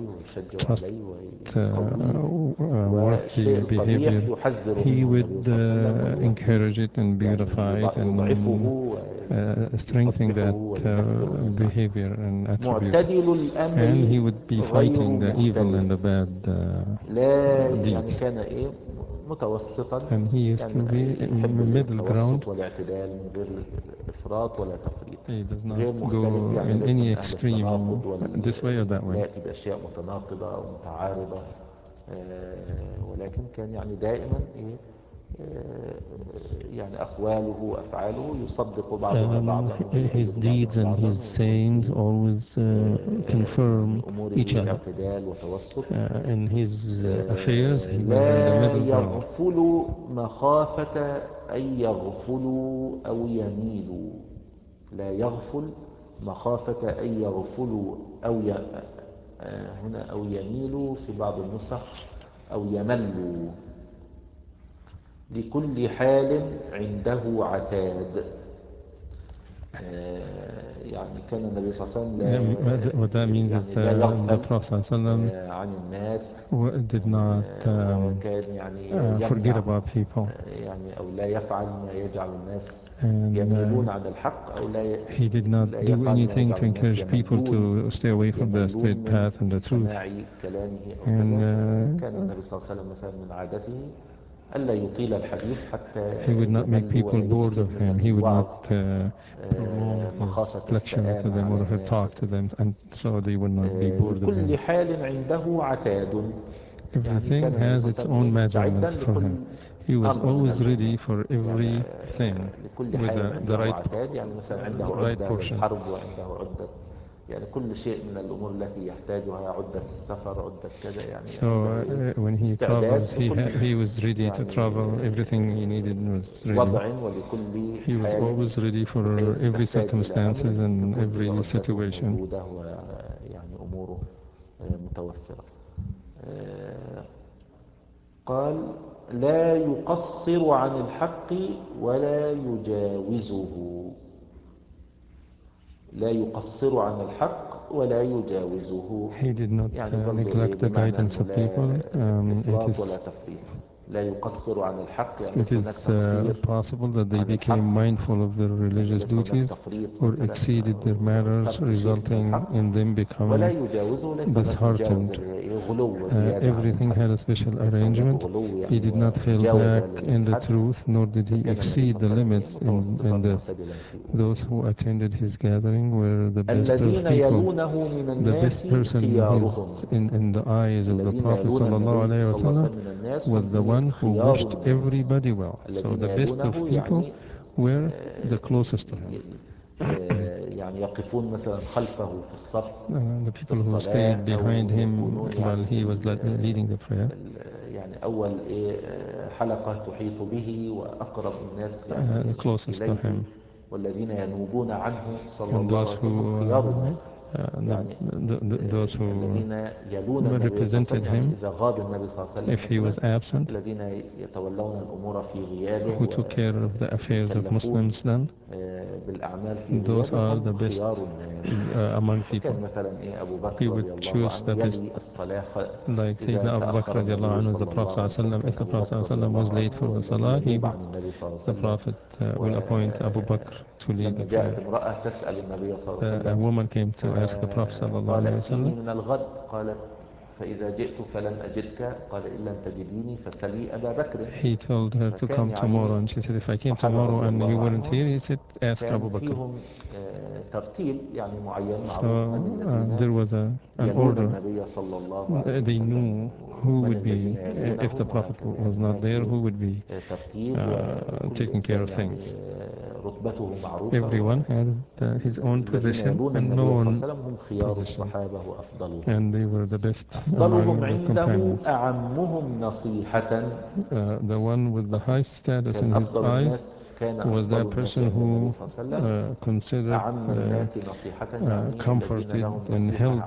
trustworthy behavior, he would encourage it and beautify it and strengthen that behavior and attribute. And he would be fighting the evil and the bad deeds. And he used to be in the middle ground. He does not go in any extreme this way or that way. ولكن كان يعني دائما يعني أقواله وأفعاله يصدق بعضها بعضا. His deeds and his sayings always confirm each other. In his affairs, he was in the middle ground. يغفل مخافة أن يغفلوا أو يميلوا. لا يغفل مخافة أن يغفلوا أو هنا أو يميلوا في بعض النسخ أو يملوا. لكل حال عنده عتاد. يعني كان النبي صلى الله عليه وسلم what that means is the Prophet عن الناس did not كان يعني forget about people, يعني أو لا يفعل ما يجعل الناس يميلون عن الحق أو لا he did not do anything to encourage people to stay away from the straight path and the truth. And كان النبي صلى الله عليه وسلم مثلا من عادته ألا يطيل الحديث حتى he would not make people bored of him. He would not prolong his lecture to them or his talk to them, and so they would not be bored of him. لكل حال عنده عتاد. Everything has its own measurements for him. He was always ready for everything with the right portion. يعني كل شيء من الأمور التي يحتاجها عدة السفر عدة كذا يعني. So when he travels, he was ready to travel. Everything he needed was ready. He was always ready for every circumstances and every situation. يعني أموره متوفرة. قال لا يقصر عن الحق ولا يجاوزه. لا يقصر عن الحق ولا يجاوزه. He did not neglect the guidance of people. لا يقصر عن الحق يعني it is possible that they became mindful of their religious duties or exceeded their manners, resulting in them becoming disheartened. Everything had a special arrangement. He did not fall back in the truth, nor did he exceed the limits in this. Those who attended his gathering were the best of people. The best person in the eyes of the Prophet ﷺ was the one who wished everybody well. So the best of people were the closest to him. يعني يقفون مثلا خلفه في الصف the people who stayed behind him while he was leading the prayer. يعني أول حلقة تحيط به وأقرب الناس يعني closest to him. والذين ينوبون عنه صلى الله عليه وسلم خيار الناس. يعني those who الذين يلون النبي represented him إذا غاب النبي صلى الله عليه وسلم if he was absent, الذين يتولون الأمور في غيابه who took care of the affairs of Muslims then, بالأعمال في those are غيابهم the best خيار الناس. among people. كان مثلا أبو بكر He رضي would الله choose عنه the best, يلي الصلاة like إذا Sayyidina Abu Bakr تأخر رضي الله النبي عنه, the صلى Prophet الله عليه وسلم if the أبو Prophet بكر رضي was الله late for عنه the Salah, ينوب عن النبي صلى الله عليه the وسلم. Prophet will appoint Abu Bakr to lead the لما جاءت prayer. امرأة تسأل النبي صلى الله عليه وسلم A woman came to ask the Prophet صلى الله عليه قالت وسلم, من الغد قالت فإذا جئت فلن أجدك قال إن لم تجديني فسلي أبا بكر. He told her to come tomorrow, and she said, if I came tomorrow and you weren't here, he said, ask Abu Bakr. فيهم ترتيب يعني معين So معروف there was an order. النبي صلى الله عليه They وسلم knew who would be, if the Prophet was not there, who would be taking care of things. رتبته معروفة. Everyone had his own position and known هم خيار position. الصحابة وأفضلهم. And they were the best among أفضلهم the عنده companions. أعمهم نصيحة. The one with the high status in his eyes was that person who considered comforted and helped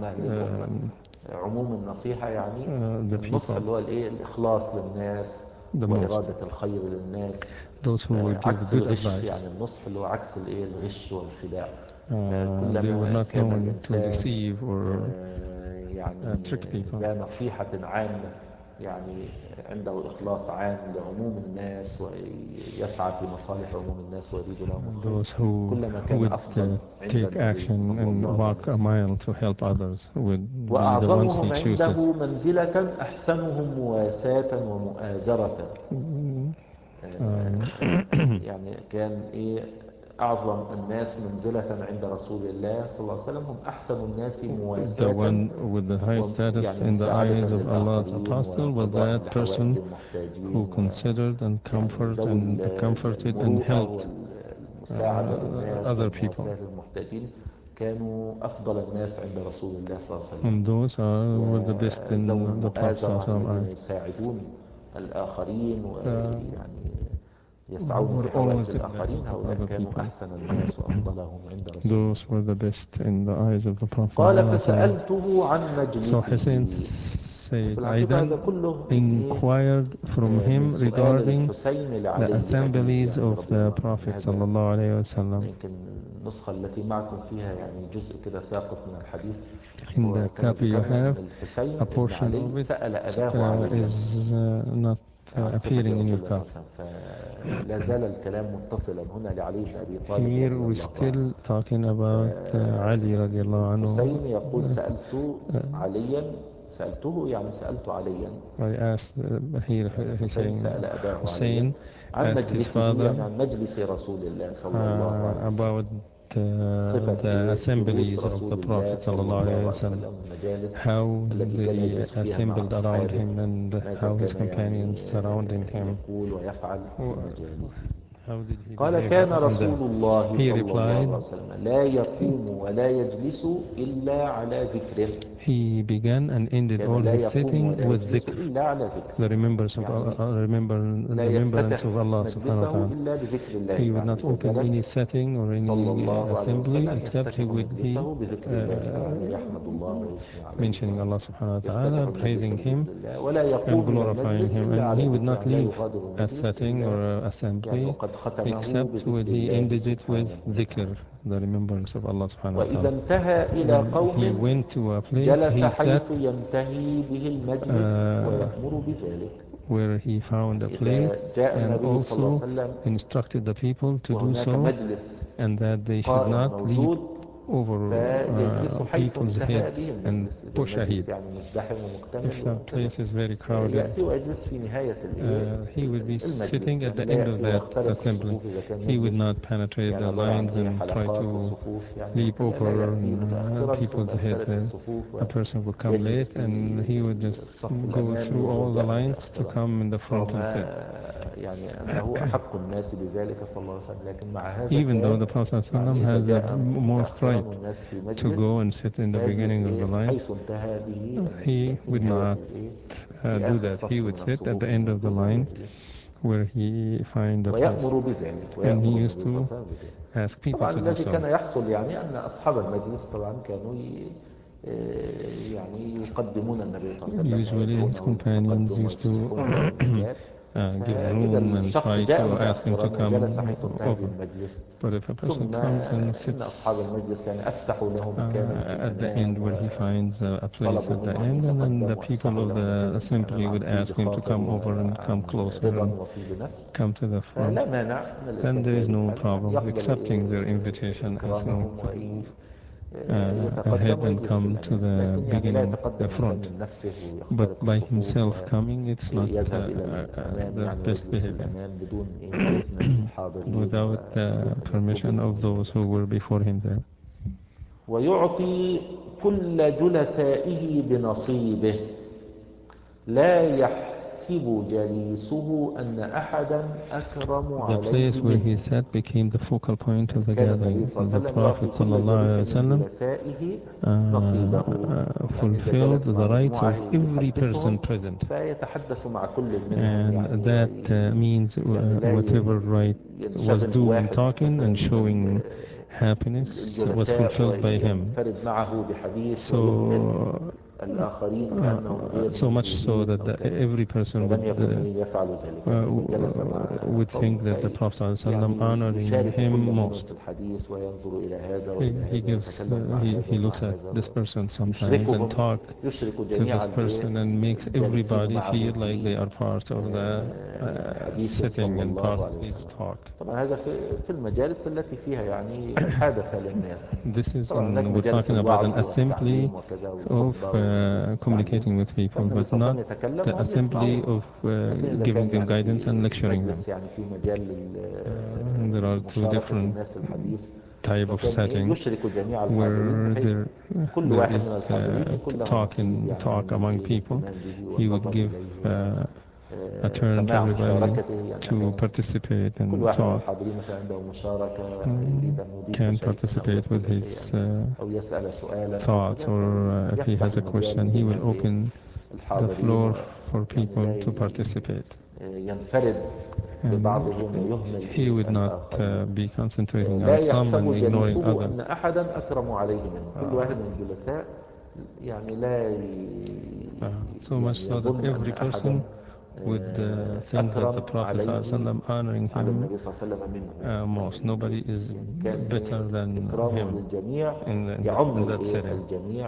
عموم النصيحة يعني the النصح people, اللي هو الإخلاص للناس وإرادة الخير للناس. those who would give good advice. يعني النصح اللي هو عكس الغش والخداع. They were not known to deceive or يعني trick people. ذا نصيحة عامة يعني عنده إخلاص عام لعموم الناس ويسعى في مصالح عموم الناس ويريد لهم those who would take action and walk a mile to help others would be the ones he chooses. عنده منزلة أحسنهم مواساة ومؤازرة. يعني كان أعظم الناس منزلة عند رسول الله صلى الله عليه وسلم هم أحسن الناس مواساة. The one with the high status in the eyes of Allah's apostle was that person who considered and comforted and helped other people. كانوا أفضل الناس عند رسول الله صلى الله عليه وسلم. And those were the best in the Prophet صلى الله عليه وسلم. يساعدون الآخرين ويعني يسعون في حوائج الآخرين. هؤلاء كانوا أحسن الناس وأفضلهم عند رسول الله. Those were the best in the eyes of the Prophet. قال فسألته عن مجلسه. So Hussein said, I then inquired from him regarding the assemblies of the Prophet صلى الله عليه وسلم. يمكن النسخة التي معكم فيها يعني جزء كده ساقط من الحديث. In the copy you have, a portion of it is not appearing in your copy. لا زال الكلام متصلا هنا لعلي بن أبي طالب. Here we're still talking about Ali رضي الله عنه. حسين يقول سألت عليا سألته يعني سألت عليا. I asked here Hussein asked his father عن مجلس رسول الله صلى الله عليه وسلم. about the assemblies of the Prophet صلى الله عليه وسلم, how they assembled around him and how his companions surrounding him. How did he قال كان رسول الله صلى الله عليه وسلم لا يقوم ولا يجلس إلا على ذكره. He began and ended all his sitting with dhikr, the remembrance of Allah subhanahu wa ta'ala. He would not open any setting or any assembly except he would be mentioning Allah subhanahu wa ta'ala, praising him and glorifying him, and he would not leave a setting or an assembly except when he ended it with dhikr, the remembrance of Allah subhanahu wa ta'ala. When he went to a place, he sat where he found a place and also instructed the people to do so, and that they should not leave over people's heads and push ahead. If the place is very crowded, he would be sitting at the end of that assembly. He would not penetrate the lines and try to leap over people's heads. A person would come late and he would just go through all the lines to come in the front and sit. Even though the Prophet ﷺ has the most right to go and sit in the beginning of the line, he would not do that. He would sit at the end of the line where he find the place. And he used to ask people to do so. Usually his companions used to give room and try to ask him to come over. But if a person comes and sits at the end where he finds a place at the end, and then the people of the assembly would ask him to come over and come closer and come to the front, then there is no problem accepting their invitation, asking him to move ahead and come to the beginning, the front. But by himself coming, it's not the best behavior. Without the permission of those who were before him there. ويعطي كل جلسائه بنصيبه لا يحسب جليسه أن أحدا أكرم عليه. The place where he sat became the focal point of the gathering. The Prophet ﷺ fulfilled the rights of every person present. And that means whatever right was due in talking and showing happiness was fulfilled by him. So much so that every person would think that the Prophet ﷺ honoring him most. He looks at this person sometimes and talks to this person and makes everybody feel like they are part of the sitting and part of his talk. This is when we're talking about an assembly of communicating with people, but not the assembly of giving them guidance and lecturing them. There are two different type of setting where there is talk among people. He would give a turn to everybody to participate and talk. Can participate with his thoughts, or if he has a question, he will open the floor for people to participate. And he would not be concentrating on some and ignoring others. So much so that every person would think that the Prophet ﷺ honoring him most. Nobody is better than him in that setting.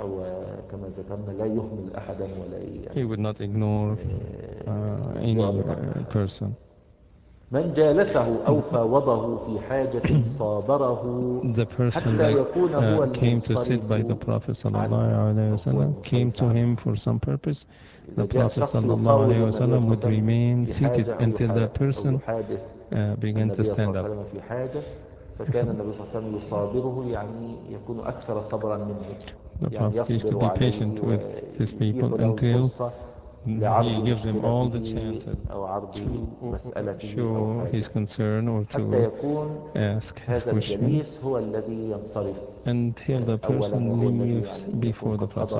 He would not ignore any person. من جالسه أو فاوضه في حاجة صابره حتى يكون هو the person that came to sit by the Prophet ﷺ came to him for some purpose. The Prophet ﷺ would remain seated until that person began to stand up. فكان النبي صلى الله عليه وسلم يصابره يعني يكون أكثر صبرا منه. The Prophet used to be patient with his people until he gives them all the chances to show his concern or to ask his question until the person leaves before the Prophet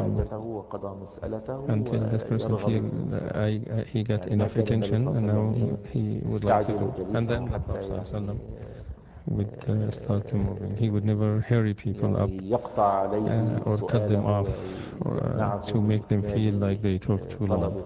until this person feels he got enough attention and now he would like to go. And then the Prophet would start moving. He would never hurry people up or cut them off or to make them feel like they talk too long.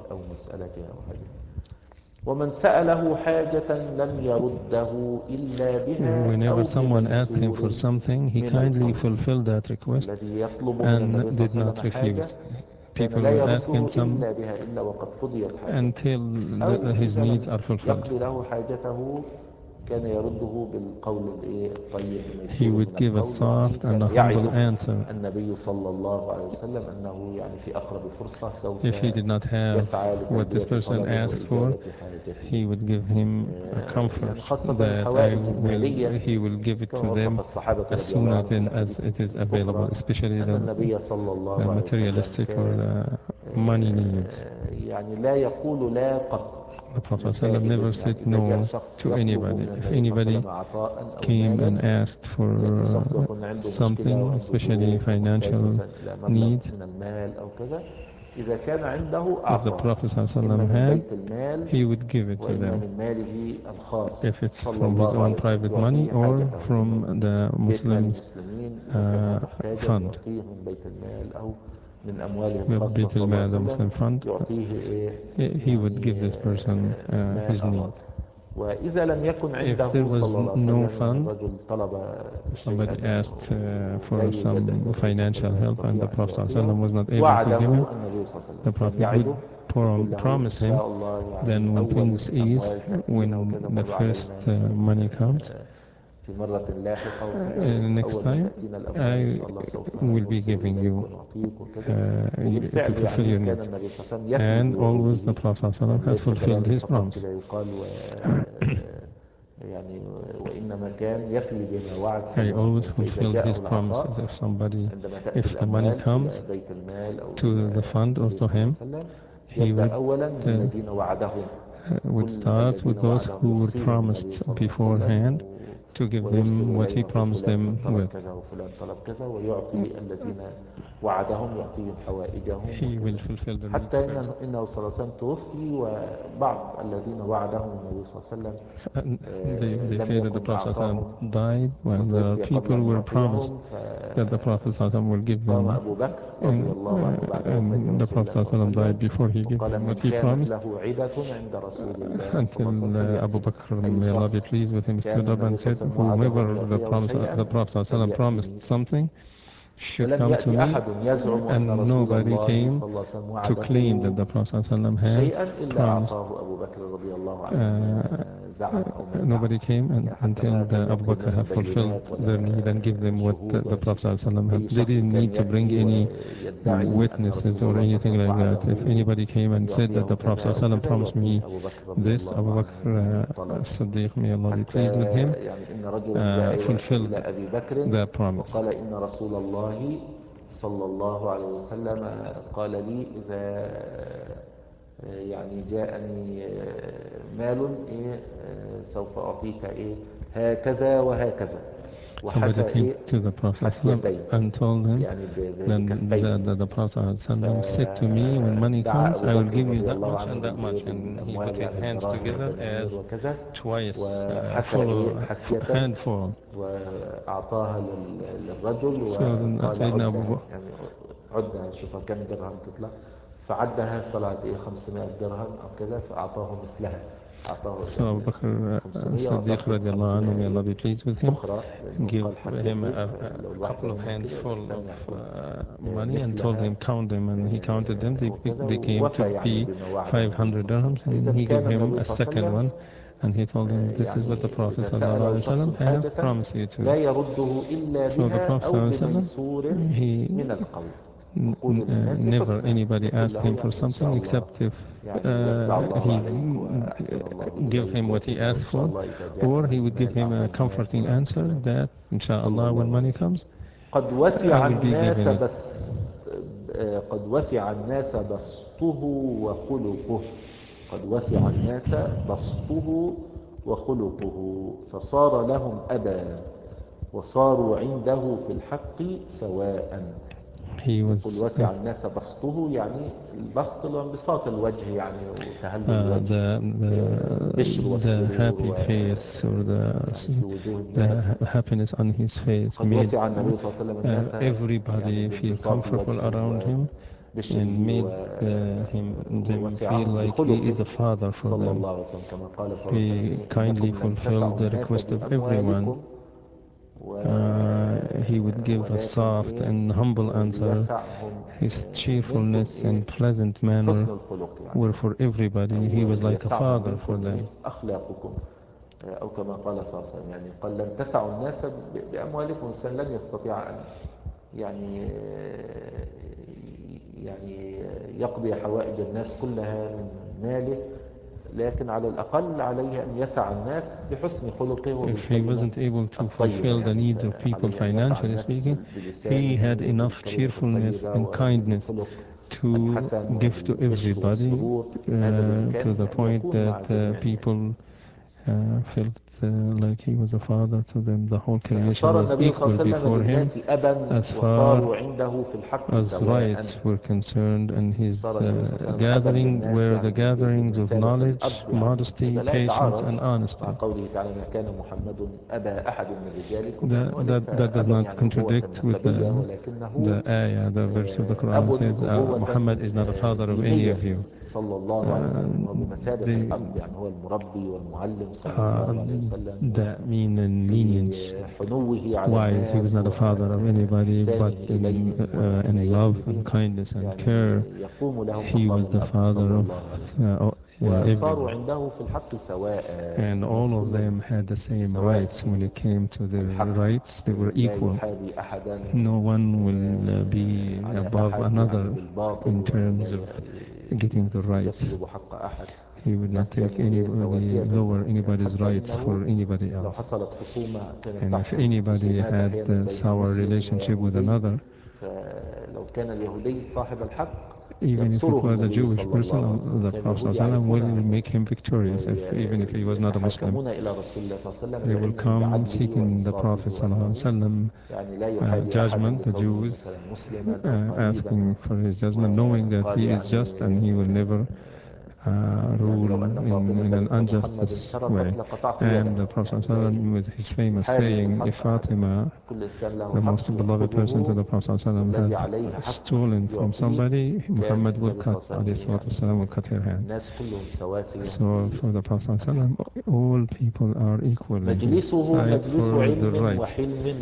Whenever someone asked him for something, he kindly fulfilled that request and did not refuse. People will ask him some until his needs are fulfilled. كان يرده بالقول الطيب he would give a soft and a humble answer. النبي صلى الله عليه وسلم أنه يعني في أقرب فرصة سوف If he did not have what this person asked for, he would give him a comfort that he will give it to them as soon as it is available, especially the materialistic or the money needs. يعني لا يقول لا قط. The Prophet ﷺ never said no to anybody. If anybody came and asked for something, especially financial needs, if the Prophet ﷺ had, he would give it to them. If it's from his own private money or from the Muslims' fund. With Beit al-Mal, the Muslim fund, he would give this person his need. If there was no fund, somebody asked for some financial help and the Prophet ﷺ was not able to give him, the Prophet would promise him, then when things ease, when the first money comes, next time I will be giving you to fulfill your needs. And always the Prophet ﷺ has fulfilled his promise. He always fulfilled his promises. If the money comes to the fund or to him, he would start with those who were promised beforehand to give them what he promised them with. He will fulfill the needs first. They say that the Prophet ﷺ died when the people were promised that the Prophet ﷺ will give them, and the Prophet ﷺ died before he gave them what he promised, until Abu Bakr, may Allah be pleased with him, stood up and said, whomever the Prophet ﷺ promised something should come to me, and nobody came to claim that the Prophet ﷺ had promised. Nobody came until Abu Bakr had fulfilled their need and give them what the Prophet ﷺ had. They didn't need to bring any witnesses or anything like that. If anybody came and said that the Prophet ﷺ promised me this, Abu Bakr Siddiq, may Allah be pleased with him, fulfilled the promise. صلى الله عليه وسلم قال لي إذا يعني جاءني مال سوف أعطيك هكذا وهكذا. Somebody came to the Prophet and told him, then the Prophet said to me, when money comes, I will give you that much and that much. And he put his hands together as twice, full handful. So then Sayyidina Abu Bakr, عدها شوفها كم درهم تطلع، فعدها طلعت 500 درهم أو كذا، فأعطاه مثلها. So Abu Bakr Siddiq radiallahu anhu, may Allah be pleased with him, gave him a couple of hands full of money and told him count them, and he counted them. They came to be 500 dirhams, and he gave him a second one, and he told him, this is what the Prophet ﷺ had promised you to. So the Prophet ﷺ, he never anybody asked him for something except if he give him what he asked for, or he would give him a comforting answer that inshallah when money comes I will be giving it. قد وسع الناس بسطه وخلقه قد وسع الناس بسطه وخلقه فصار لهم أبا وصاروا عنده في الحق سواء. يقول وسع الناس بسطه يعني البسط انبساط الوجه يعني وتهلل الوجه. The happy face or the happiness on his face made everybody feel comfortable around him and made them feel like he is a father for them. He kindly fulfilled the request of everyone. He would give a soft and humble answer. His cheerfulness and pleasant manner were for everybody. He was like a father for them. أو كما قال صلى الله عليه وسلم، يعني قال لن تسعوا الناس بأموالكم، الإنسان لن يستطيع أن يعني يقضي حوائج الناس كلها من ماله، لكن على الأقل عليه أن يسع الناس بحسن خلقه If he wasn't able to fulfill the needs of people financially speaking, he had enough cheerfulness and kindness to give to everybody to the point that people felt like he was a father to them. The whole creation was equal before him as far as rights were concerned, and his gathering were the gatherings of knowledge, modesty, patience, and honesty. That does not contradict with the ayah, the verse of the Quran says, Muhammad is not a father of any of you. That mean and lenience wise, he was not a father of anybody, but in love and kindness and care, he was the father of everyone. And all of them had the same rights. When it came to their rights, they were equal. No one will be above another in terms of getting the rights. He would not take anybody, lower anybody's rights for anybody else. And if anybody had a sour relationship with another, even if it was a Jewish person, the Prophet ﷺ will make him victorious, even if he was not a Muslim. They will come seeking the Prophet ﷺ judgment, the Jews, asking for his judgment, knowing that he is just and he will never rule in an injustice way. And the Prophet ﷺ, with his famous saying, if Fatima, the most beloved person to the Prophet ﷺ, had stolen from somebody, Muhammad will cut her hand. So for the Prophet ﷺ, all people are equal in his sight for the rights.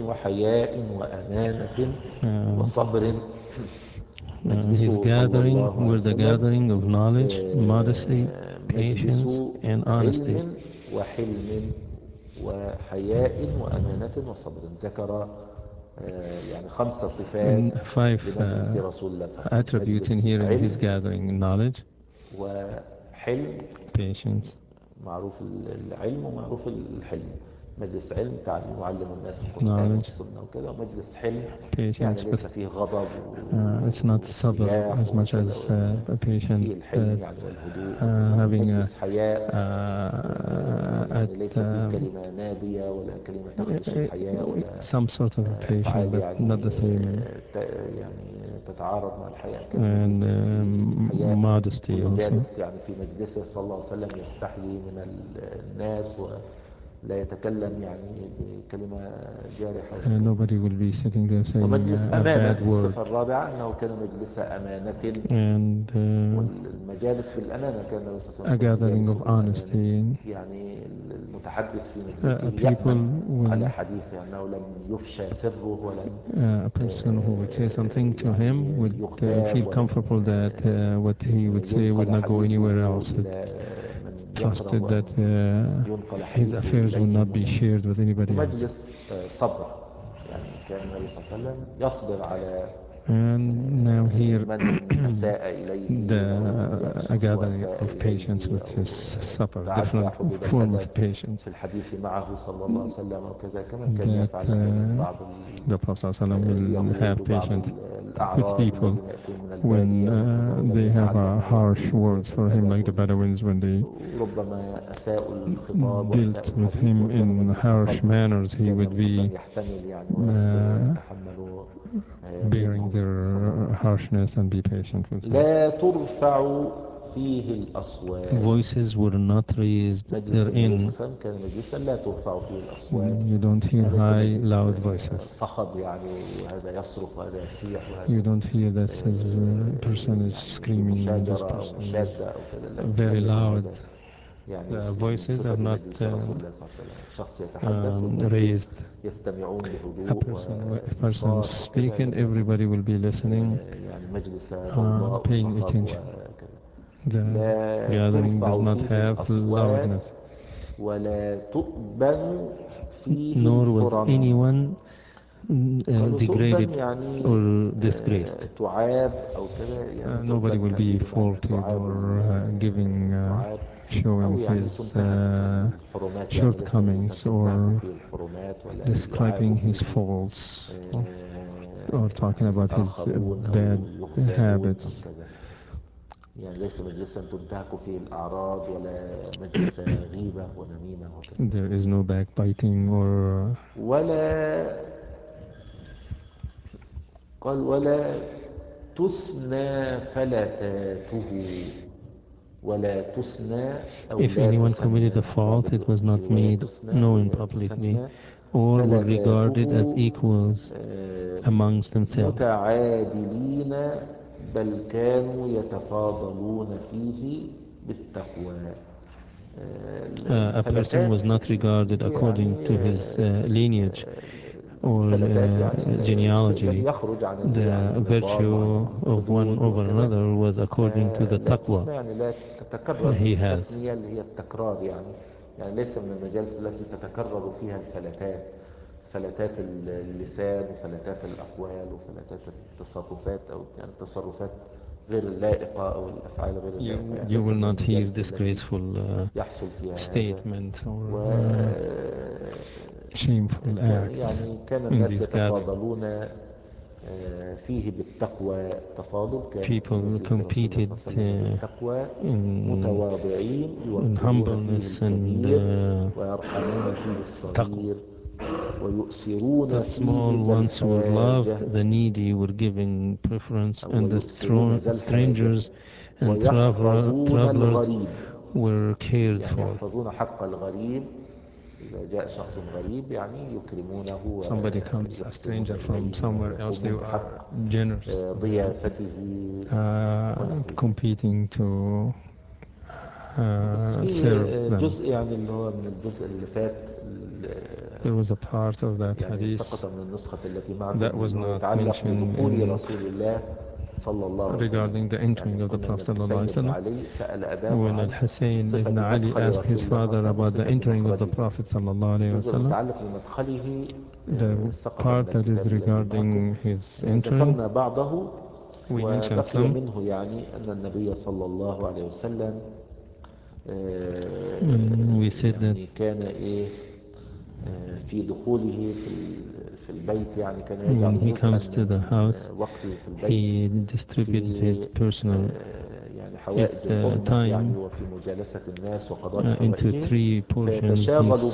His gathering were the gathering of knowledge, modesty, patience, and honesty. And 5 attributes in here in his gathering: knowledge, patience, مجلس علم تعلم وعلم الناس القرآن والسنة وكذا، ومجلس حلم patience, يعني ليس فيه غضب it's not sabr as much as patient, فيه الحلم يعني والهدوء. having مجلس حياء يعني ليس فيه كلمة نادية ولا كلمة تخدش الحياء ولا some sort of patient, but يعني not the same يعني تتعارض مع الحياء. and modesty جالس يعني في مجلسه صلى الله عليه وسلم يستحيي من الناس لا يتكلم يعني بكلمة جارحة. Nobody will be sitting there saying a bad word. الصفة الرابعة أنه كان مجلس أمانة. And والمجالس بالأمانة كان a gathering of honesty. يعني المتحدث في مجلسه يأمن على حديثه أنه لم يفشى سره ولن a person who would say something to him would feel comfortable that what he would say would not go anywhere else. Trusted that his affairs will not be shared with anybody else. And now here a gathering of patience with his supper, different form of patience. That the Prophet ﷺ will have patience with people when they have harsh words for him, like the Bedouins when they dealt with him in harsh manners. He would be bearing their harshness and be patient with them. Voices were not raised therein. You don't hear high, loud voices. You don't hear that this person is screaming, this person is very loud. The voices are not raised. A person is speaking, everybody will be listening, paying attention. The gathering does not have loudness. ولا تؤبن فيه nor was الفرن. anyone degraded يعني or disgraced. تعاب أو كده يعني nobody will be faulted or giving showing his shortcomings or describing his faults or talking about his bad habits. يعني ليس مجلسا تنتهك فيه الأعراض ولا مجلس غيبة ونميمة وكذا. There is no backbiting or ولا تثنى فلتاته ولا تثنى أو if لا anyone تثنى. committed a fault, it was not made known publicly or were regarded as equals amongst themselves. متعادلين بل كانوا يتفاضلون فيه بالتقوى. A person was not regarded according to his lineage or genealogy. The virtue of one over another was according to the taqwa he has. يعني ليس من المجالس التي تتكرر فيها الفلتات، فلتات اللسان وفلتات الأقوال وفلتات التصرفات أو يعني التصرفات غير اللائقة أو الأفعال غير اللائقة. You will not hear disgraceful statements or shameful acts. يعني كان الناس يتفاضلون فيه بالتقوى تفاضل. People competed بالتقوى متواضعين in humbleness and ويرحمون فيه الصغير ويؤثرون the small ones were loved, the needy were given preference, and the strangers and travelers were cared for. يحفظون حق الغريب. إذا جاء شخص غريب يعني يكرمونه. Somebody comes, a stranger from somewhere else, they are generous, ضيافته competing to serve them. جزء يعني اللي هو من الجزء اللي فات. There was a part of that hadith that was not mentioned regarding the entering of the Prophet ﷺ. When Al-Hussein ibn Ali asked his father about the entering of the Prophet ﷺ, the part that is regarding his entering, we mentioned some. We said that في دخوله في البيت يعني كان when he comes to the house, he distributes his personal time into 3 portions. He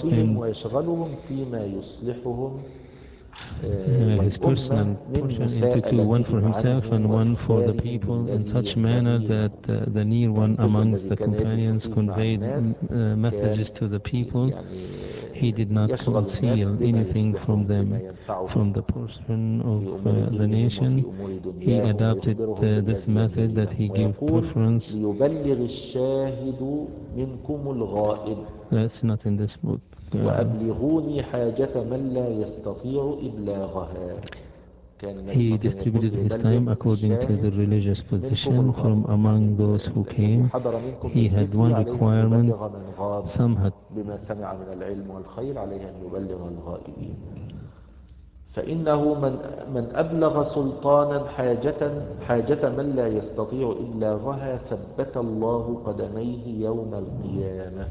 spends his personal portion into 2, one for himself and one for the people, in such manner that the near one amongst the companions conveyed messages to the people. He did not conceal anything from them. From the person of the nation, he adopted this method that he gave preference. That's not in this book. وأبلغوني حاجة من لا يستطيع إبلاغها. He distributed his time according to the religious position from among those who came. He had one requirement. Some had بما سمع من العلم والخير عليه أن يبلغ الغائبين. فإنه من أبلغ سلطانا حاجة من لا يستطيع إبلاغها ثبت الله قدميه يوم القيامة.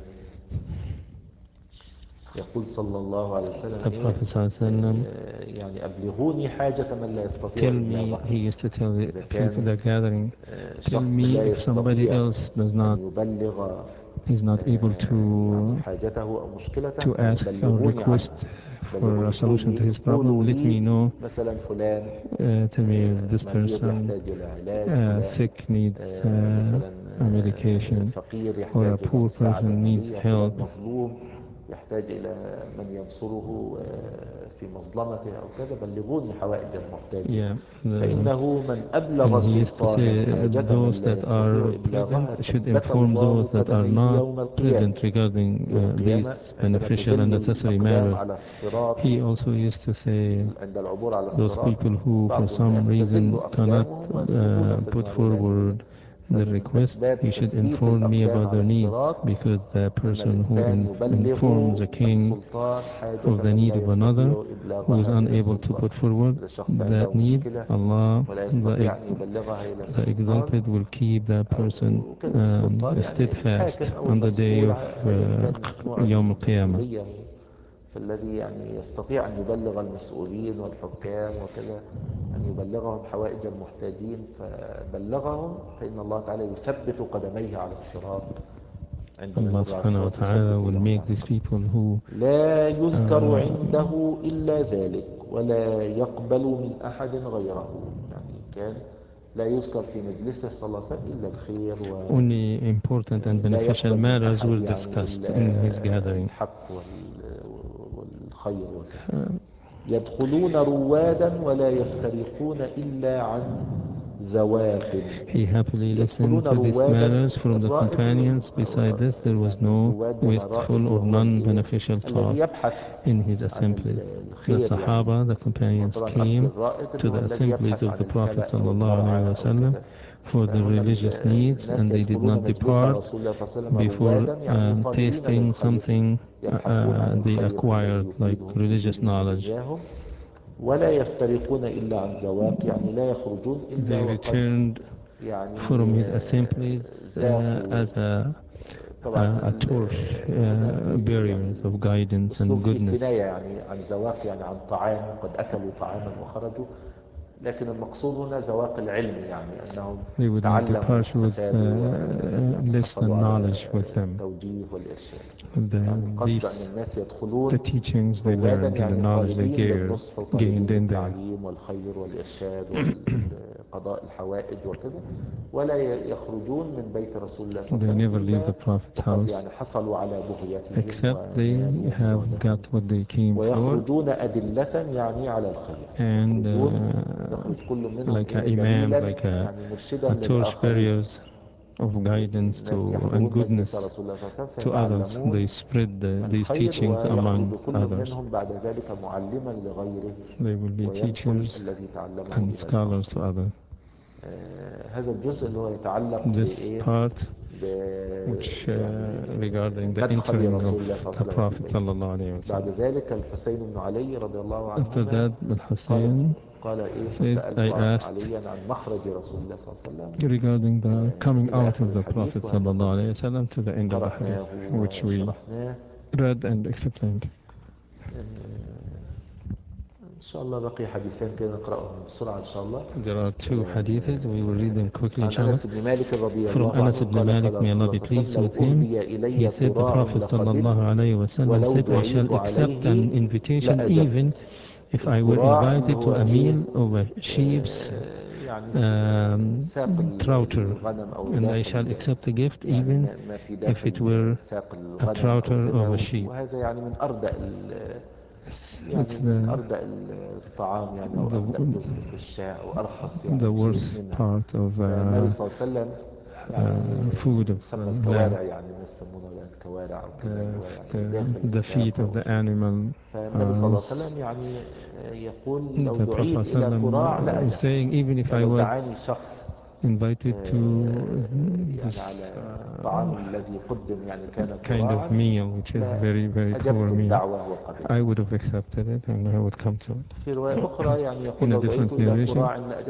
يقول صلى الله عليه وسلم يعني أبلغوني حاجة من لا يستطيع. Tell me, he used to tell the people, the gathering, tell me if somebody else does not, is not able to ask or request for a solution to his problem, let me know. Tell me if this person sick needs a medication, or a poor person needs help, يحتاج إلى من ينصره في مظلمته أو كذا. بلغوني حوائج المحتاج. فإنه من أبلغ سلطانا those that are present should inform those that are not present regarding these beneficial and necessary matters. He also used to say those people who for some reason cannot put forward the request, he should inform me about their needs, because the person who informs the king of the need of another who is unable to put forward that need, Allah, the Exalted, will keep that person steadfast on the day of Yawm al-Qiyamah. فالذي يعني يستطيع أن يبلغ المسؤولين والحكام وكذا، أن يبلغهم حوائج المحتاجين، فبلغهم فإن الله تعالى يثبت قدميه على الصراط. Allah subhanahu wa ta'ala will make these people who لا يذكر عنده إلا ذلك ولا يقبل من أحد غيره. يعني كان لا يذكر في مجلسه صلى الله عليه وسلم إلا الخير only important and beneficial matters were discussed in his gathering. الحق والخير وكذا. يدخلون روادا ولا يفترقون إلا عن زواق. He happily listened to these matters from the companions. Besides this, there was no wasteful or non-beneficial talk in his assemblies. The Sahaba, the companions, came to the assemblies of the Prophet ﷺ for the religious needs, and they did not depart before tasting something they acquired, like religious knowledge. ولا يفترقون إلا عن زواق، يعني لا يخرجون إلا They returned from his assemblies as a torch, barriers of guidance and goodness. يعني عن زواق يعني عن طعام، قد أكلوا طعاما وخرجوا، لكن المقصود هنا زواق العلم، يعني أنهم They would not depart with less than knowledge with them. توجيه والإرشاد. The teachings they learned and the knowledge they gained in them. والخير والإرشاد وقضاء الحوائج وكذا، ولا يخرجون من بيت رسول الله صلى الله عليه وسلم. They never leave the Prophet's house يعني حصلوا على بغيتهم except they have got what they came for. ويخرجون أدلة يعني على الخير. And like an imam, like a torch bearers of guidance and goodness to others. They spread these teachings among others. They will be teachers and scholars to others. This part which regarding the entering of the Prophet sallallahu alaihi wasallam. After that, Al-Hussein says, I asked regarding the coming out of the Prophet sallallahu alaihi wasallam to the end of the hadith, which we read and explained. There are two hadiths, we will read them quickly inshallah. From Anas ibn Malik, may Allah be pleased with him, he said the Prophet sallallahu alayhi wa sallam said, I shall accept an invitation even if I were invited to a meal of a sheep's trouter, and I shall accept a gift even if it were a trouter of a sheep. It's the worst part of food of lamb, the feet of the animal. The Prophet is saying, even if I was invited to this kind of meal, which is very, very poor meal, I would have accepted it and I would come to it. In a different narration,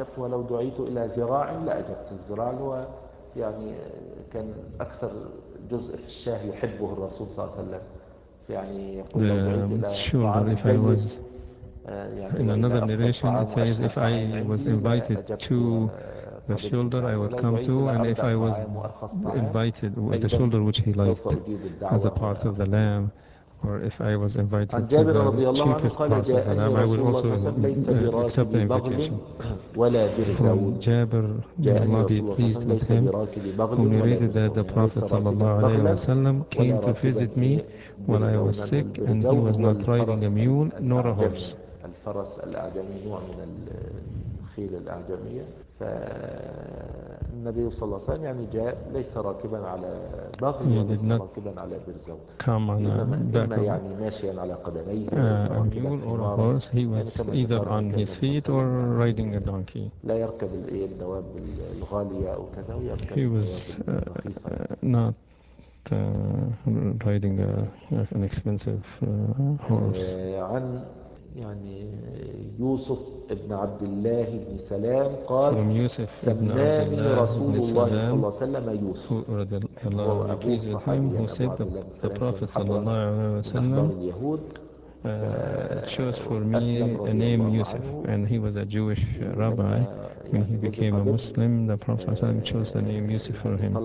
يعني كان أكثر جزء في الشاه يحبه الرسول صلى الله عليه وسلم، يعني يقول لو دعيت إلى طعام جيد. In another narration it says, if I was invited to the shoulder I would come to, and if I was invited with the shoulder which he liked as a part of the lamb, or if I was invited to the cheapest part of the lamb, I would also accept the invitation. From Jabir, may Allah be pleased with him, who narrated that the Prophet ﷺ came to visit me when I was sick, and he was not riding a mule nor a horse. الخيل الأعجمية. فالنبي صلى الله عليه وسلم يعني جاء ليس راكبا على بغل وليس راكبا على برزون، إما يعني ماشيا على قدميه a mule or a horse. He was either on his feet or riding a donkey. لا يركب الدواب الغالية أو كذا، ويركب الدواب الرخيصة. Not riding an expensive horse. عن يعني يوسف ابن عبد الله بن سلام قال سماني رسول الله صلى الله عليه وسلم يوسف، هو أبوه الصحابي أبو عبد الله بن سلام كان حبرا من أخبار اليهود. chose for me a name Yusuf, and he was a Jewish rabbi. When he became a Muslim, the Prophet ﷺ chose the name Yusuf for him.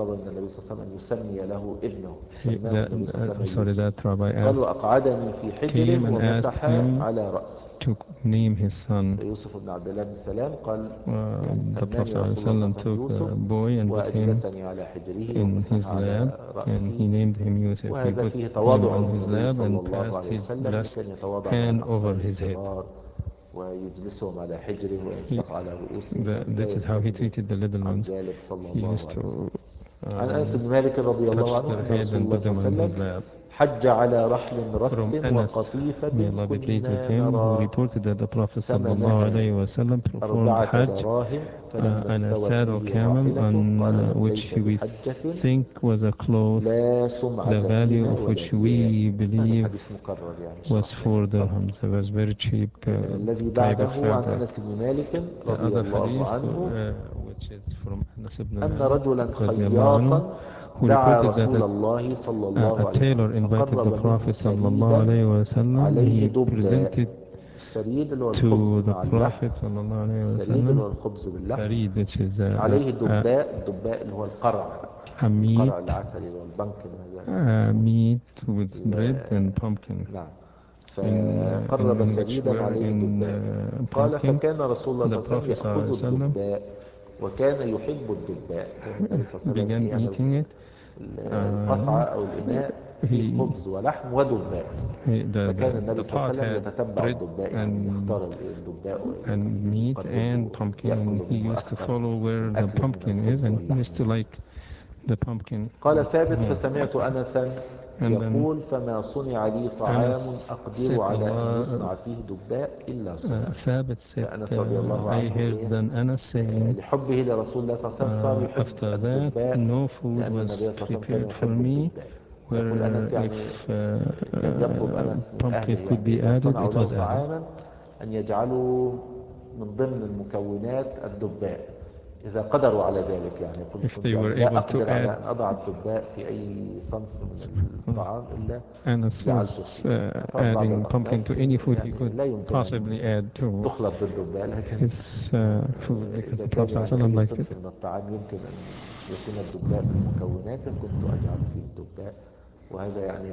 That rabbi came and asked him to name his son. The Prophet ﷺ took the boy and put him in his lap, and he named him Yusuf. He put him on his lap and passed his left hand over his head. This is how he treated the little ones. He used to touch their head and put them on his lap. From Anas, may Allah be pleased with him, who reported that the Prophet ﷺ performed Hajj on a saddle camel on which we think was a cloth, the value of which we believe was 4 dirhams. It was very cheap type of fabric. The other hadith, which is from Anas ibn Malik, who reported that a tailor invited the Prophet ﷺ. He presented to the Prophet ﷺ farid, which is a meat with bread and pumpkin. In which were in pumpkin. The Prophet ﷺ began eating it. القصعة أو الإناء فيه خبز ولحم ودباء، فكان النبي صلى الله عليه وسلم يتتبع الدباء، يعني يختار الدباء and meat and pumpkin. He used to follow where the pumpkin is, and he used to like the pumpkin. قال ثابت فسمعت أنسا يقول فما صنع لي طعام أقدر على أن يصنع فيه دباء إلا صنع. ثابت said, I heard Anas saying, لحبه لرسول الله صلى الله عليه وسلم صار يحب after that no food was prepared for me where if pumpkin could be added, it was added. أن يجعلوا من ضمن المكونات الدباء إذا قدروا على ذلك، يعني if they were able to add أن أضع الدباء في أي صنف من الطعام إلا Anas was adding pumpkin to any food he could possibly add to تخلط بالدباء، لكن his food, because the Prophet ﷺ liked it. من الطعام يمكن أن يكون الدباء من مكوناته كنت أجعل فيه الدباء، وهذا يعني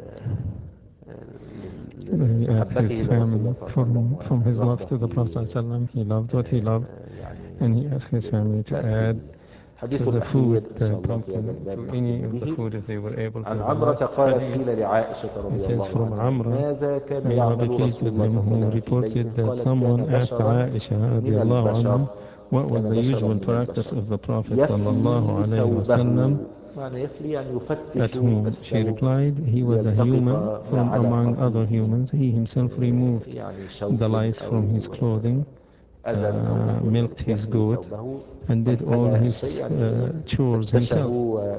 He asked his family from his love to the Prophet ﷺ. He loved what he loved, and he asked his family to add to the food pumpkin to any of the food if they were able to. It says from Amra, may Allah be pleased with him, who reported that someone asked Aisha radiallahu anha what was the usual practice of the Prophet sallallahu alayhi wasallam, at whom she replied, he was a human from among other humans. He himself removed the lice from his clothing, milked his goat, and did all his chores himself.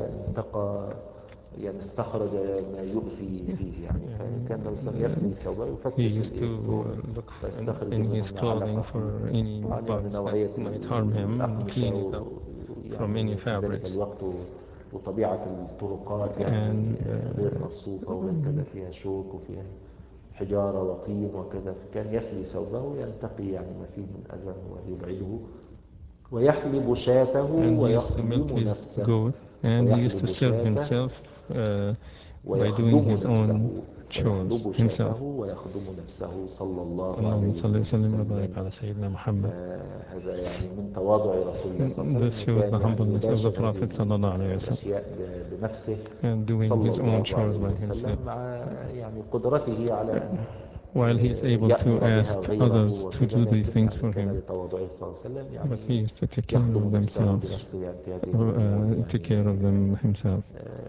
يعني استخرج ما يؤذي فيه، يعني فكان الإنسان يفني ثوبه He used to look in his clothing for any bugs that might harm him and clean it up from any fabrics. وطبيعة الطرقات يعني غير مرصوفة وكذا فيها شوك وفيها حجارة وطين وكذا، فكان يفني ثوبه وينتقي يعني ما فيه من أذى ويبعده، ويحلب شاته ويخدم نفسه. And he used to serve himself by doing his own chores himself. ويخدم نفسه صلى الله اللهم صل وسلم وبارك على سيدنا محمد. هذا يعني من تواضع رسول الله صلى الله عليه وسلم. This shows the humbleness of the Prophet صلى الله عليه وسلم. بنفسه and doing his own chores by himself. مع يعني قدرته على while he is able to ask others to do these things for him, but he is to take care of themselves, take care of them himself.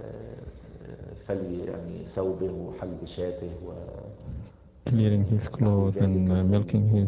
Clearing his clothes and milking his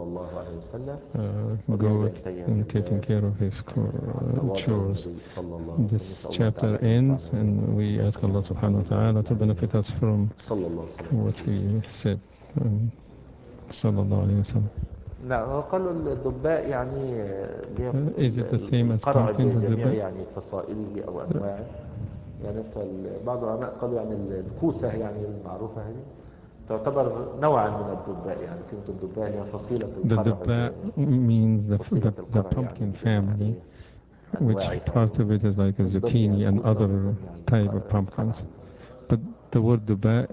goat and taking care of his chores. This chapter ends, and we ask Allah subhanahu wa ta'ala to benefit us from what we said. Sallallahu alayhi wa sallam. نعم وقالوا الدباء يعني القرع بجميع يعني فصائله أو أنواعه يعني بعض العلماء قالوا يعني الكوسة يعني المعروفة هذه تعتبر نوعا من الدباء يعني كلمة الدباء هي فصيلة القرع. The dubba means the pumpkin family, which part of it is like a zucchini and other type of pumpkins. But the word dubba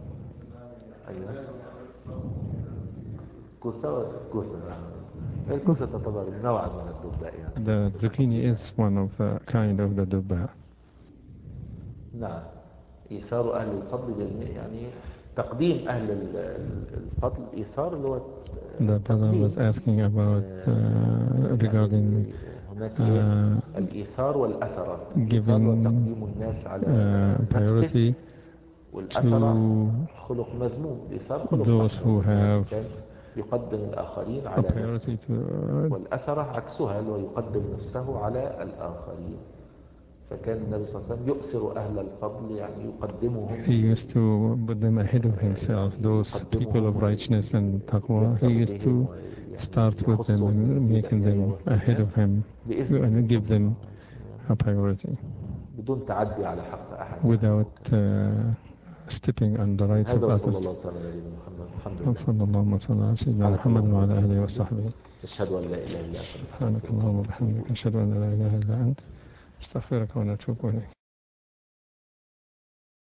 الكوسة تعتبر نوعا من الدباء يعني. The zucchini is one of the kind of the dubba. نعم إيثار أهل الفضل يعني تقديم أهل الفضل إيثار اللي هو The brother was asking about regarding الإيثار والأثرة. giving تقديم الناس على priority والأثرة خلق مذموم. الإيثار خلق those who have يقدم الآخرين على نفسه والأثرة عكسها اللي هو يقدم نفسه على الآخرين. فكان النبي صلى الله عليه وسلم يؤثر أهل الفضل يعني يقدمهم. He used to put them ahead of himself, those people of righteousness and taqwa. He used to start with them and making them ahead of him and give them a priority بدون تعدي على حق أحد without stepping on the rights of others. صلى الله وسلم على سيدنا محمد وعلى آله وصحبه. أشهد أن لا إله إلا أنت سبحانك اللهم وبحمدك أشهد أن لا إله إلا أنت استغفرك ونتوب إليك.